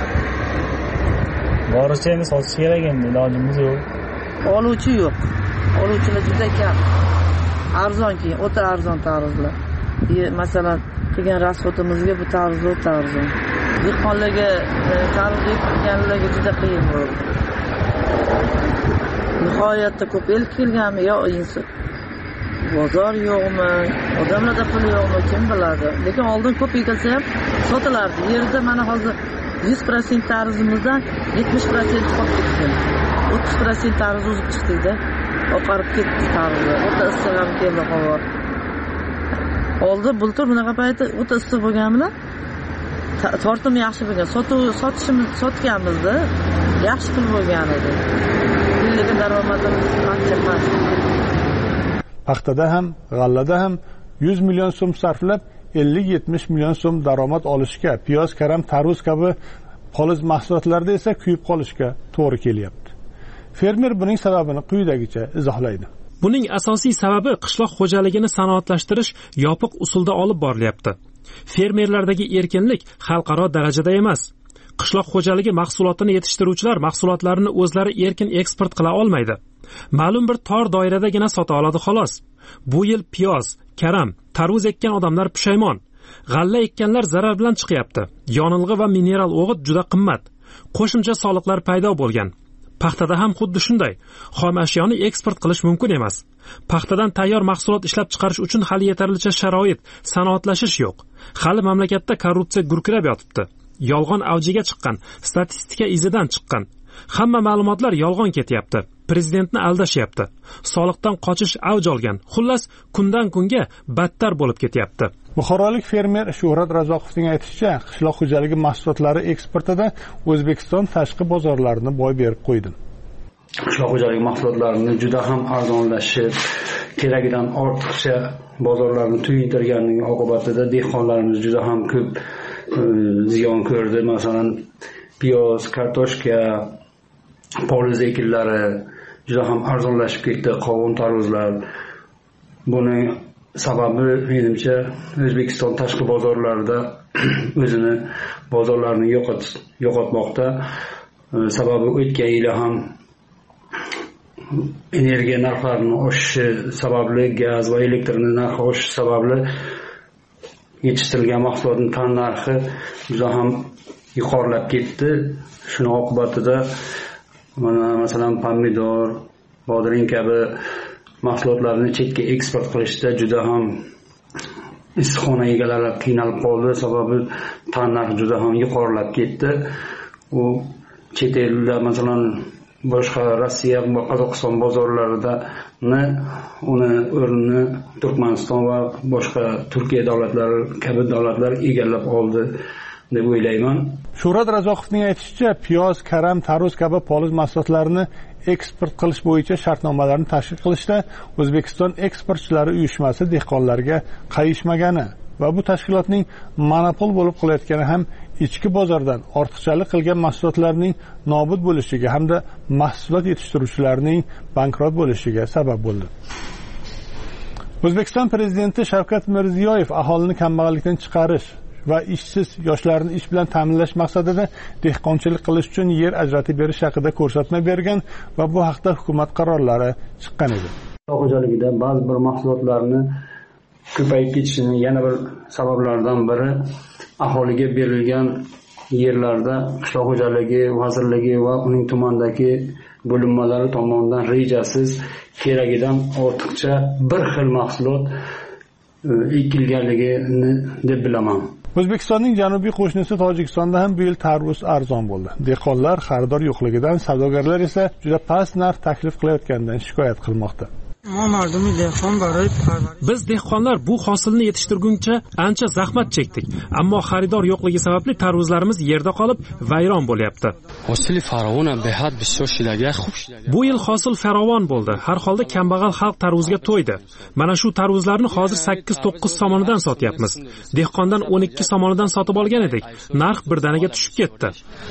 Boricha endi sotish kerak endi, ilojimiz yo'q.
Oluvchi yo'q. Oluvchilar juda kam. Arzon keyin, o'ta arzon tarvuzlar. Masalan, qilgan rasxotimizga bu tarvuz o'ta arzon. Dehqonlarga tarvuz ekkanlarga juda qiyin bo'ldi. Nihoyatda ko'p el kelganmi yo inson. Bozor yo'qmi, odamlarda pul yo'qmi, kim biladi. Lekin oldin ko'p ekilsa ham sotilardi. Yerda mana hozir yuz foiz tarvuzimizdan yetmish foiz qolib ketdi. o'ttiz foiz tarvuz o'zib chiqdi-da. Oqarib ketdi tarvuz. O'ta issiq ham keldi havo. Oldin bultur bunaqa payti o'ta issiq bo'lgan bilan tortim yaxshi bo'lgan. Sotuv sotishimiz sotganmizda yaxshi pul bo'lgan edi. Lekin daromadimiz ancha past.
Paxtada ham, g'allada ham yuz million so'm sarflab ellik yetmish million so'm daromad olishga, piyoz, karam, tarvuz kabi poliz mahsulotlarda esa kuyib qolishga to'g'ri kelyapti. Fermer buning sababini quyidagicha izohlaydi.
Buning asosiy sababi qishloq xo'jaligini sanoatlashtirish yopiq usulda olib borilyapti. Fermerlardagi erkinlik xalqaro darajada emas. Qishloq xo'jaligi mahsulotini yetishtiruvchilar mahsulotlarini o'zlari erkin eksport qila olmaydi. Ma'lum bir tor doiradagina sota oladi xolos. Bu yil piyoz, karam, tarvuz ekkan odamlar pushaymon. G'alla ekkanlar zarar bilan chiqyapti. Yonilg'i va mineral o'g'it juda qimmat. Qo'shimcha soliqlar paydo bo'lgan. Paxtada ham xuddi shunday. Xom ashyoni eksport qilish mumkin emas. Paxtadan tayyor mahsulot ishlab chiqarish uchun hali yetarlicha sharoit, sanoatlashish yo'q. Hali mamlakatda korrupsiya gurkirab yotibdi. Yolg'on avjiga chiqqan, statistika izidan chiqqan. Hamma ma'lumotlar yolg'on ketyapti. Prezidentni aldashyapti. Soliqdan qochish avj olgan. Xullas, kundan kunga battar bo'lib ketyapti.
Buxorolik fermer Shuhrat Razoqovning aytishicha, qishloq xo'jaligi mahsulotlari eksportida O'zbekiston tashqi bozorlarini boy berib qo'ydi.
qishloq xo'jaligi mahsulotlarini juda ham arzonlashib, keragidan ortiqcha bozorlarni to'yintirganning oqibatida dehqonlarimiz juda ham ko'p ziyon ko'rdi. Masalan, piyoz, kartoshka, poliz ekinlari juda ham arzonlashib ketdi, qovun, tarvuzlar. Buning sababi menimcha O'zbekiston tashqi bozorlarida o'zini bozorlarini yo'qotmoqda. Sababi o'tgan yil ham energiya narxlarining oshishi sababli, gaz va elektr narxi oshishi sababli yetishtirilgan mahsulotning tan narxi juda ham yuqorilab ketdi. Shuning oqibatida mana masalan pomidor, bodring kabi mahsulotlarni chetga eksport qilishda juda ham issiqxona egalari qiynalib qoldi. Sababi tan narxi juda ham yuqorilab ketdi. U chet elda masalan boshqa Rossiya va Qozog'iston bozorlarida uni o'rnini Turkmaniston va boshqa Turkiya davlatlari kabi davlatlar egallab oldi deb o'ylayman.
Shuhrat Razoqovning aytishicha, piyoz, karam, tarvuz kabi poliz mahsulotlarini eksport qilish bo'yicha shartnomalarni tashkil qilishda O'zbekiston eksportchilari uyushmasi dehqonlarga qayishmagani va bu tashkilotning monopol bo'lib qolayotgani ham ichki bozordan ortiqchalik qilgan mahsulotlarning nobud bo'lishiga hamda mahsulot yetishtiruvchilarning bankrot bo'lishiga sabab bo'ldi. O'zbekiston prezidenti Shavkat Mirziyoyev aholini kambag'allikdan chiqarish va ishsiz yoshlarni ish bilan ta'minlash maqsadida dehqonchilik qilish uchun yer ajratib berish haqida ko'rsatma bergan va bu haqda hukumat qarorlari chiqqan edi. Qishloq xo'jaligida ba'zi bir mahsulotlarni ko'payib ketishining yana bir sabablaridan biri aholiga berilgan yerlarda qishloq xo'jaligi vazirligi va uning tumandagi bo'linmalari tomonidan rejasiz keragidan ortiqcha bir xil mahsulot ekilganligini deb bilaman. O'zbekistonning janubiy qo'shnisi Tojikistonda ham bu yil tarvuz arzon bo'ldi. Dehqonlar xaridor yo'qligidan, savdogarlar esa juda past narx taklif qilayotganidan shikoyat qilmoqda.
Biz dehqonlar bu hosilni yetishtirguncha ancha zahmat chekdik, ammo xaridor yo'qligi sababli tarvuzlarimiz yerda qolib vayron bo'lyapti. Bu yil hosil farovon bo'ldi. Har holda kambag'al xalq tarvuzga to'ydi. Mana shu tarvuzlarni hozir sakkiz to'qqiz somonidan sotyapmiz. Dehqondan o'n ikki somonidan sotib olgan edik. Narx birdaniga tushib ketdi.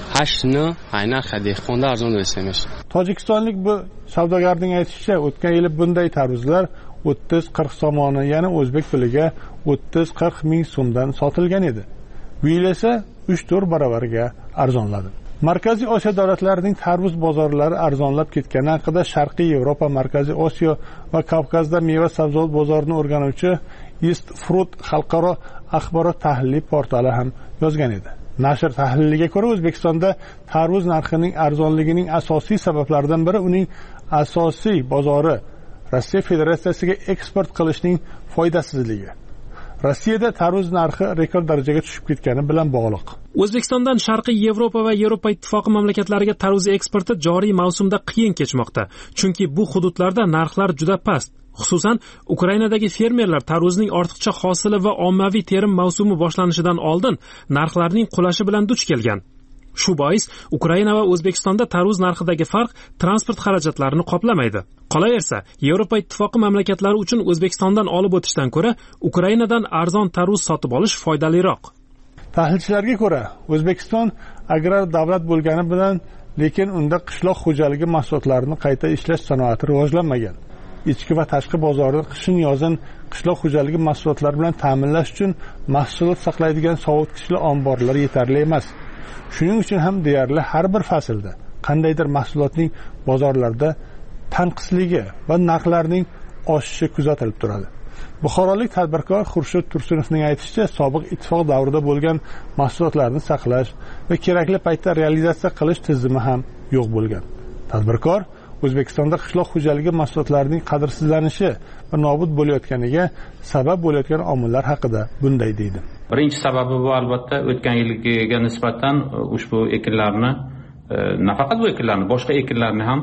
Tojikistonlik bu savdogarning aytishicha, o'tgan yil bunday tarvuzlar o'ttiz qirq somoni, ya'ni o'zbek piliga o'ttiz qirq ming so'mdan sotilgan edi. Bu yil esa uch to'rt barobarga arzonladi. Markaziy Osiyo davlatlarining tarvuz bozorlari arzonlab ketgani haqida Sharqiy Yevropa, Markaziy Osiyo va Kavkazda meva sabzavot bozorini o'rganuvchi East Fruit xalqaro axborot tahliliy portali ham yozgan edi. Nashr tahliliga ko'ra, O'zbekistonda tarvuz narxining arzonligining asosiy sabablaridan biri uning asosiy bozori Rossiya Federatsiyasiga eksport qilishning foydasizligi. Rossiyada tarvuz narxi rekord darajaga tushib ketgani bilan bog'liq.
O'zbekistondan Sharqiy Yevropa va Yevropa ittifoqi mamlakatlariga tarvuz eksporti joriy mavsumda qiyin kechmoqda, chunki bu hududlarda narxlar juda past. Xususan, Ukrainadagi fermerlar tarvuzning ortiqcha hosili va ommaviy terim mavsumi boshlanishidan oldin narxlarning qulashi bilan duch kelgan. Shu bois Ukraina va O'zbekistonda tarvuz narxidagi farq transport xarajatlarini qoplamaydi. Qolaversa, Yevropa ittifoqi mamlakatlari uchun O'zbekistondan olib o'tishdan ko'ra Ukrainadan arzon tarvuz sotib olish foydaliroq.
Tahlilchilarga ko'ra, O'zbekiston agrar davlat bo'lgani bilan, lekin unda qishloq xo'jaligi mahsulotlarini qayta ishlash sanoati rivojlanmagan. Ichki va tashqi bozorni qishin-yozin qishloq xo'jaligi mahsulotlari bilan ta'minlash uchun mahsulot saqlaydigan sovutgichli omborlar yetarli emas. Shuning uchun ham deyarli har bir faslda qandaydir mahsulotning bozorlarda tanqisligi va narxlarning oshishi kuzatilib turadi. Buxorolik tadbirkor Xurshid Tursunovning aytishicha, sobiq ittifoq davrida bo'lgan mahsulotlarni saqlash va kerakli paytda realizatsiya qilish tizimi ham yo'q bo'lgan. Tadbirkor O'zbekistonda qishloq xo'jaligi mahsulotlarining qadrsizlanishi va nobud bo'layotganiga sabab bo'layotgan omillar haqida bunday deydi.
Birinchi sababi bu albatta o'tgan yilgiga nisbatan ushbu ekinlarni, nafaqat bu ekinlarni, boshqa ekinlarni ham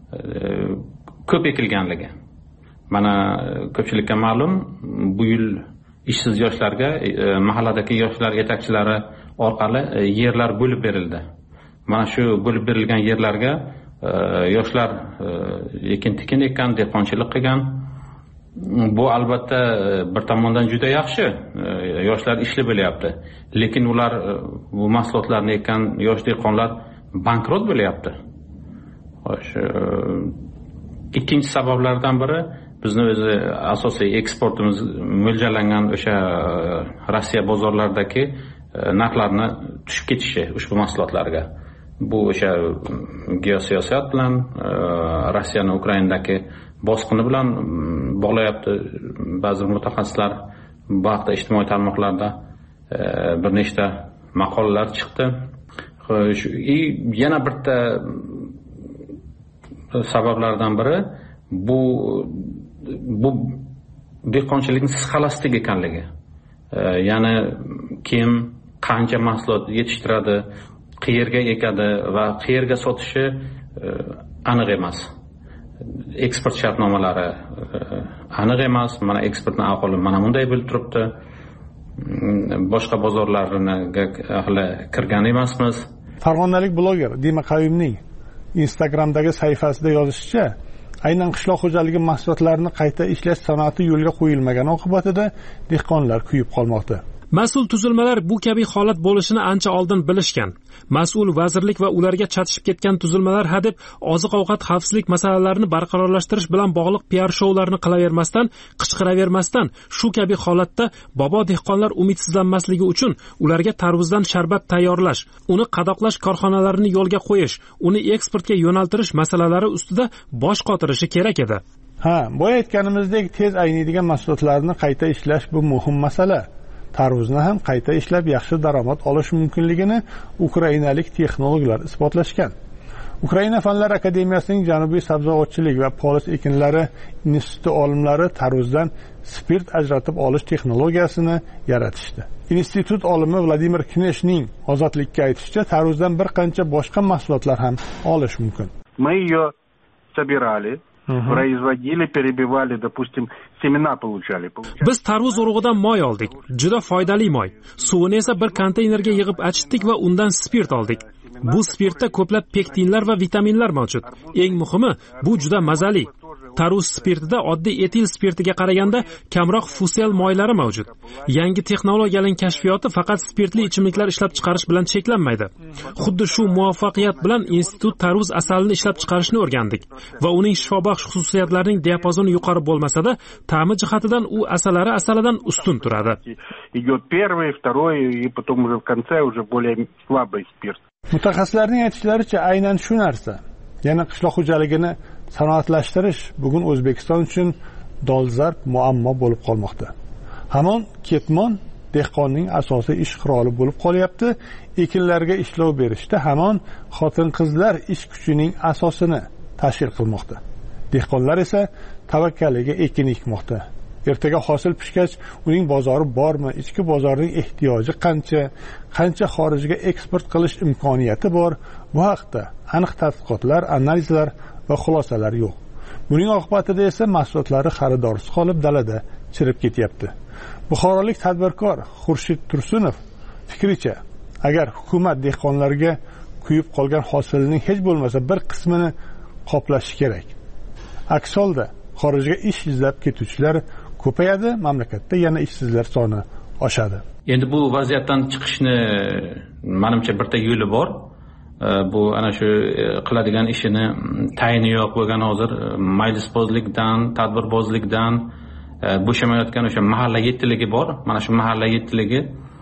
ko'p ekilganligi. Mana ko'pchilikka ma'lum, bu yil ishsiz yoshlarga mahalladagi yoshlar yetakchilari orqali yerlar bo'lib berildi. Mana shu bo'lib berilgan yerlarga yoshlar ekin tikin ekkan, dehqonchilik qilgan. Bu albatta bir tomondan juda yaxshi, yoshlar ishli bo'lyapti, lekin ular bu mahsulotlarni ekkan yosh dehqonlar bankrot bo'lyapti. Ikkinchi sabablardan biri bizni o'zi asosiy eksportimiz mo'ljallangan o'sha Rossiya bozorlaridagi narxlarni tushib ketishi ushbu mahsulotlarga. Bu o'sha geosiyosat bilan Rossiyani Ukrainadagi bosqini bilan bog'layapti ba'zi mutaxassislar. Bu haqda ijtimoiy tarmoqlarda bir nechta maqolalar chiqdi. Yana bitta sabablardan biri bu bu dehqonchilikning xolastik ekanligi. Ya'ni kim qancha mahsulot yetishtiradi, qayerga ekadi va qayerga sotishi aniq emas. Eksport shartnomalari aniq emas. Mana eksportni ahvoli mana bunday bo'lib turibdi. Boshqa bozorlarga hali kirgan emasmiz.
Farg'onalik bloger Dima Qayumning Instagramdagi sahifasida yozishicha, aynan qishloq xo'jaligi mahsulotlarini qayta ishlash sanoati yo'lga qo'yilmagan oqibatida dehqonlar kuyib qolmoqda.
Mas'ul tuzilmalar bu kabi holat bo'lishini ancha oldin bilishgan. Mas'ul vazirlik va ularga chatishib ketgan tuzilmalar hadeb oziq-ovqat xavfsizlik masalalarini barqarorlashtirish bilan bog'liq P R shoularni qilavermasdan, qichqiravermasdan, shu kabi holatda bobo dehqonlar umidsizlanmasligi uchun ularga tarvuzdan sharbat tayyorlash, uni qadoqlash korxonalarini yo'lga qo'yish, uni eksportga yo'naltirish masalalari ustida bosh qotirishi kerak edi.
Ha, boya aytganimizdek, tez ayniydigan mahsulotlarni qayta ishlash bu muhim masala. Tarvuzni ham qayta ishlab yaxshi daromad olish mumkinligini ukrainalik texnologlar isbotlashgan. Ukraina Fanlar akademiyasining Janubiy sabzavotchilik va polis ekinlari instituti olimlari tarvuzdan spirt ajratib olish texnologiyasini yaratishdi. Institut olimi Vladimir Kneshning ozodlikka aytishicha, tarvuzdan bir qancha boshqa mahsulotlar ham olish mumkin.
Мы ее собирали, производили, перебивали, допустим, semena получали.
Biz tarvuz urug'idan moy oldik. Juda foydali moy. Suvini esa bir konteynerga yig'ib achitdik va undan spirt oldik. Bu spirtda ko'plab pektinlar va vitaminlar mavjud. Eng muhimi, bu juda mazali. Tarvuz spirtida oddiy etil spirtiga qaraganda kamroq fusel moylari mavjud. Yangi texnologiyaning kashfiyoti faqat spirtli ichimliklar ishlab chiqarish bilan cheklanmaydi. Xuddi shu muvaffaqiyat bilan institut tarvuz asalini ishlab chiqarishni o'rgandik va uning shifobaxsh xususiyatlarining diapazoni yuqori bo'lmasa-da, ta'mi jihatidan u asalari asalidan ustun turadi.
Идет первый, второй и потом уже в конце уже более слабый спирт.
Mutaxassislarning aytishlaricha, aynan shu narsa, yana qishloq xo'jaligini sanoatlashtirish bugun O'zbekiston uchun dolzarb muammo bo'lib qolmoqda. Hamon ketmon dehqonning asosiy ish quroli bo'lib qolyapti. Ekinlarga ishlov berishda hamon xotin-qizlar ish kuchining asosini tashkil qilmoqda. Dehqonlar esa tavakkaliga ekin ekmoqda. Ertaga hosil pishgach, uning bozori bormi, ichki bozorning ehtiyoji qancha, qancha xorijga eksport qilish imkoniyati bor, bu haqda aniq tadqiqotlar, analizlar va xulosalar yo'q. Buning oqibatida esa mahsulotlari xaridorsiz qolib dalada chirib ketyapti. Buxorolik tadbirkor Xurshid Tursunov fikricha, agar hukumat dehqonlarga kuyib qolgan hosilning hech bo'lmasa bir qismini qoplashi kerak. Aks holda xorijga ish izlab ketuvchilar ko'payadi, mamlakatda yana ishsizlar soni oshadi.
Endi bu vaziyatdan chiqishni menimcha bitta yo'li bor. Bu ana shu qiladigan ishini tayini yo'q bo'lgan hozir majlisbozlikdan, tadbirbozlikdan bo'shamayotgan o'sha mahalla yettiligi bor. Mana shu mahalla yettiligi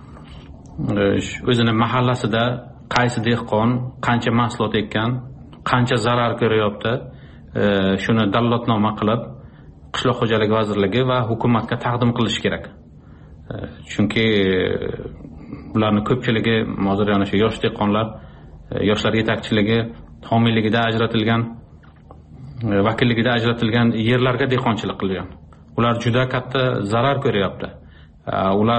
o'zini mahallasida qaysi dehqon qancha mahsulot ekkan, qancha zarar ko'ryapti, shuni dallotnoma qilib qishloq xo'jaligi vazirligi va hukumatga taqdim qilish kerak. Chunki ularning ko'pchiligi hozir yana shu yosh dehqonlar, yoshlar yetakchiligi homiyligida ajratilgan, vakilligida ajratilgan yerlarga dehqonchilik qilgan. Ular juda katta zarar ko'ryapti. Ular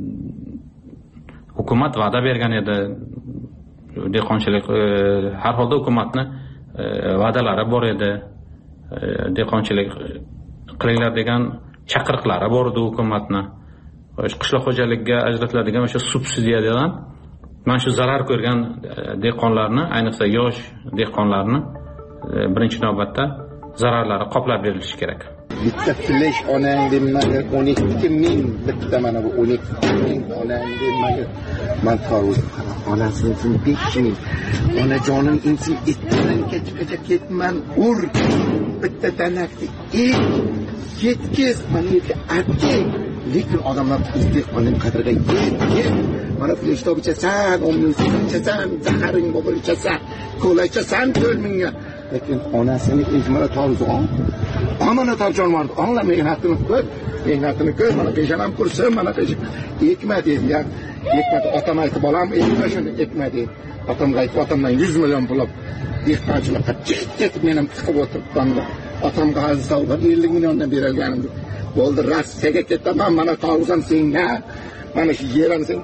hukumat va'da bergan edi, dehqonchilik har holda hukumatni va'dalari bor edi. Dehqonchilik qilinglar degan chaqiriqlari bor edi hukumatni. Qishloq xo'jaligiga ajratiladigan o'sha subsidiyadan mana shu zarar ko'rgan dehqonlarni, ayniqsa yosh dehqonlarni birinchi navbatda zararlari qoplab berilishi kerak.
Bitta flash onang demaga o'n ikki ming bitta mana bu o'n ikki ming onang demaga man tarvuz onasini uchun besh ming onajonim insin etdan kechgacha ketman ur bitta tanakni et ketkiz mana yerga atking lekin odamlar o'zbek oning qadriga yet yet mana flash tob ichasan o'n ming ichasan zaharing bo'lib ichasan kola ichasan to'rt mingga lekin onasini ijmala tarvuz ol Amana tarjon var. Allah mehnatini ko'r, mehnatini ko'r. Mana peshanam kursi, mana pesh. Ekma dedi ya. Ekmadi otam aytdi, bolam ekma shuni ekma dedi. Otamga aytdi, otamdan yuz million pul olib dehqonchilikqa ketib men ham chiqib o'tiribman. Otamga aziz savdo ellik milliondan berilganimdi. Bo'ldi, Rossiyaga ketaman, mana tarvuzam senga. Mana shu yerim sen.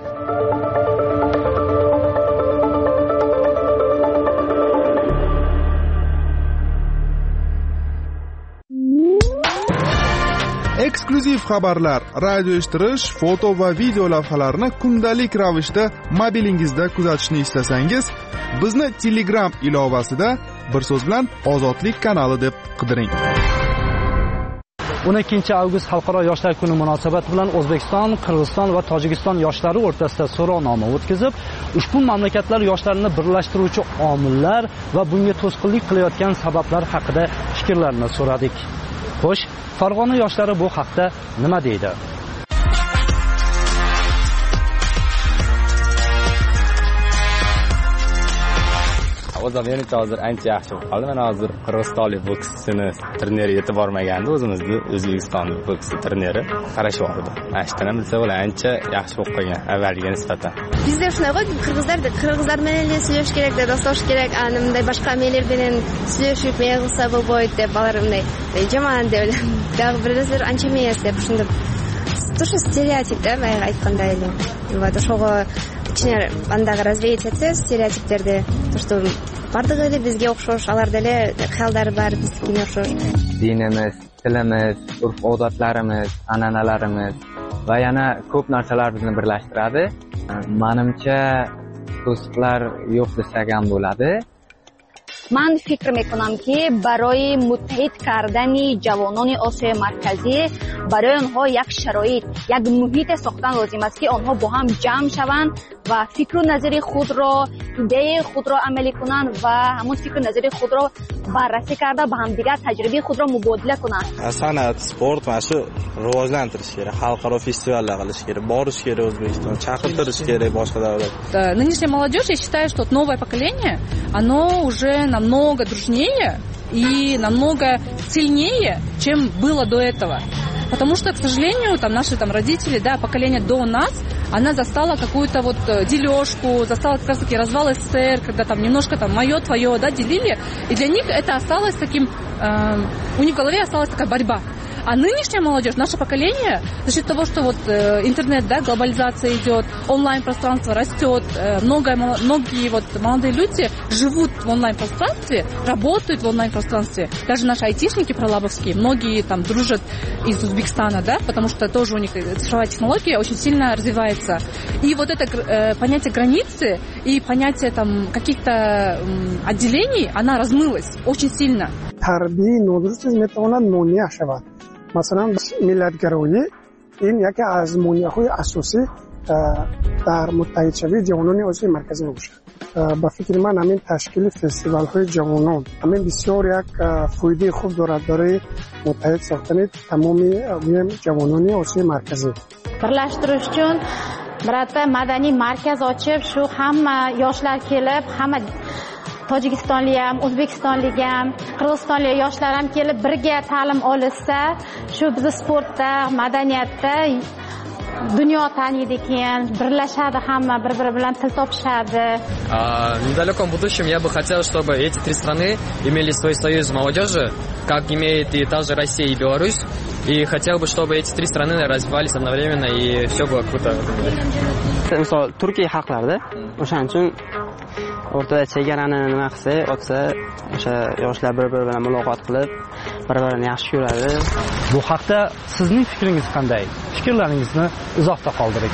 Eksklyuziv xabarlar, radio eshittirish, foto va video lavhalarni kundalik ravishda mobilingizda kuzatishni istasangiz, bizni Telegram ilovasida bir so'z bilan Ozodlik kanali deb qidiring.
o'n ikkinchi avgust Xalqaro yoshlar kuni munosabati bilan O'zbekiston, Qirg'iziston va Tojikiston yoshlari o'rtasida so'rovnoma o'tkazib, ushbu mamlakatlar yoshlarini birlashtiruvchi omillar va bunga to'sqinlik qilayotgan sabablar haqida fikrlarini so'radik. Xo'sh, Farg'ona yoshlari bu haqda nima deydi?
O'zim menimcha hozir ancha yaxshi bo'lib qoldi. Men hozir qirg'izistonlik bokschini turniriga yetib bormagandi, o'zimizni O'zbekistonlik boks turniri qarashyapti. Ashtadan bilsa bo'lar, ancha yaxshi bo'lib qolgan avvalgiga nisbatan.
Bizda shunaqa qirg'izlar qirg'izlar bilan suyush kerak deb do'stlash kerak, animday boshqa amillar bilan suyushib meg'ilsa bo'lmaydi deb bolarimday. Jamoan deb o'ylayman. Birdazlar ancha emas deb shunda тоже стереотипda men aytgandaydim. Va to'shog'i ichine bandagi развеять etsa stereotiplarni, то что bardag'ili bizga o'xshash, alardagi xayollar bor bizga o'xshash.
Dinimiz, tilimiz, urf-odatlarimiz, an'analarimiz va yana ko'p narsalar bizni birlashtiradi. Menimcha to'siqlar yo'q desak ham bo'ladi.
من فکر میکنم که برای متحد کردن جوانان آسیای مرکزی برای آنها یک شرایط، یک محیط ساختن لازم است که آنها با هم جمع شوند و فکر و نظر خود را، ایده خود را عملی کنند و همون فکر و نظر خود را بررسی کرده با هم دیگر تجربه خود را مبادله کنند.
San'at, sport mana shu rivojlantirish kerak, xalqaro festivallar qilish kerak, borish kerak O'zbekiston, chaqirtirish kerak boshqa davlat.
Нынешняя молодежь, я считаю, что новое поколение, оно уже намного дружнее и намного сильнее, чем было до этого. Потому что, к сожалению, там наши там родители, да, поколение до нас, она застала какую-то вот дележку, застала как раз таки развал СССР, когда там немножко там мое, твое, да, делили, и для них это осталось таким, э, у них в голове осталась такая борьба. А нынешняя молодежь, наше поколение, за счет того, что вот э, интернет, да, глобализация идет, онлайн-пространство растет, э, много, многие вот молодые люди живут в онлайн-пространстве, работают в онлайн-пространстве. Даже наши айтишники пролабовские, многие там дружат из Узбекистана, да, потому что тоже у них цифровая технология очень сильно развивается. И вот это э, понятие границы и понятие там каких-то э, отделений, она размылась очень сильно.
مثلا ملتگرایی این یکی از مونیه‌های اساسی در متحد شوی جوانان عضو مرکزی میشه. با فکر من همین تشکیل فستیوال های جوانان همین بسیار یک فایده خوب دارد برای متحد ساختن تمام جوانان عضو مرکزی.
birlashtirish uchun birorta madaniy markaz ochib, shu hamma yoshlar kelib, hamma Tojikistonlik ham, O'zbekistonlik ham, Qirg'izistonlik yoshlar ham kelib birga ta'lim olsa, shu bizni sportda, madaniyatda dunyo taniydi ekan, birlashadi hamma, bir-biri bilan til topishadi.
В недалеком будущем я бы хотел, чтобы эти три страны имели свой союз молодежи, как имеет и та же Россия и Беларусь. И хотел бы, чтобы эти три страны развивались одновременно и все было круто.
Misol Turkiya haqlarida o'shaning uchun o'rtada chegarani nima qilsa, o'tsa, o'sha yoshlar bir-biri bilan muloqot qilib, bir-birini yaxshi ko'radi.
Bu haqda sizning fikringiz qanday? Fikrlaringizni izohda qoldiring.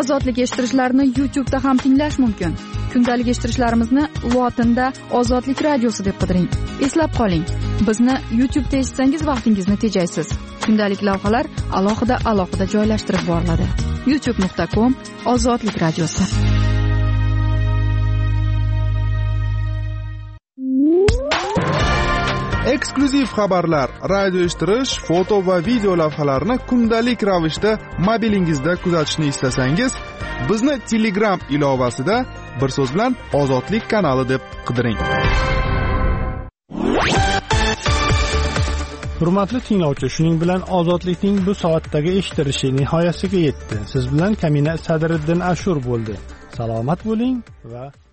ozodlik eshittirishlarni YouTube'da ham tinglash mumkin. Kundalik eshittirishlarimizni lotinda ozodlik radiosi deb qidiring. Eslab qoling, bizni YouTube'da eshitsangiz vaqtingizni tejaysiz. Kundalik lavhalar alohida alohida joylashtirib boriladi. youtube nuqta com ozodlik radiosi.
Eksklyuziv xabarlar, radio eshittirish, foto va video lavhalarni kundalik ravishda mobilingizda kuzatishni istasangiz, bizni Telegram ilovasida bir so'z bilan Ozodlik kanali deb qidiring.
Hurmatli tinglovchi, shuning bilan Ozodlikning bu soatdagi eshittirishi nihoyasiga yetdi. Siz bilan Kamina Sadriddin Ashur bo'ldi. Salomat bo'ling va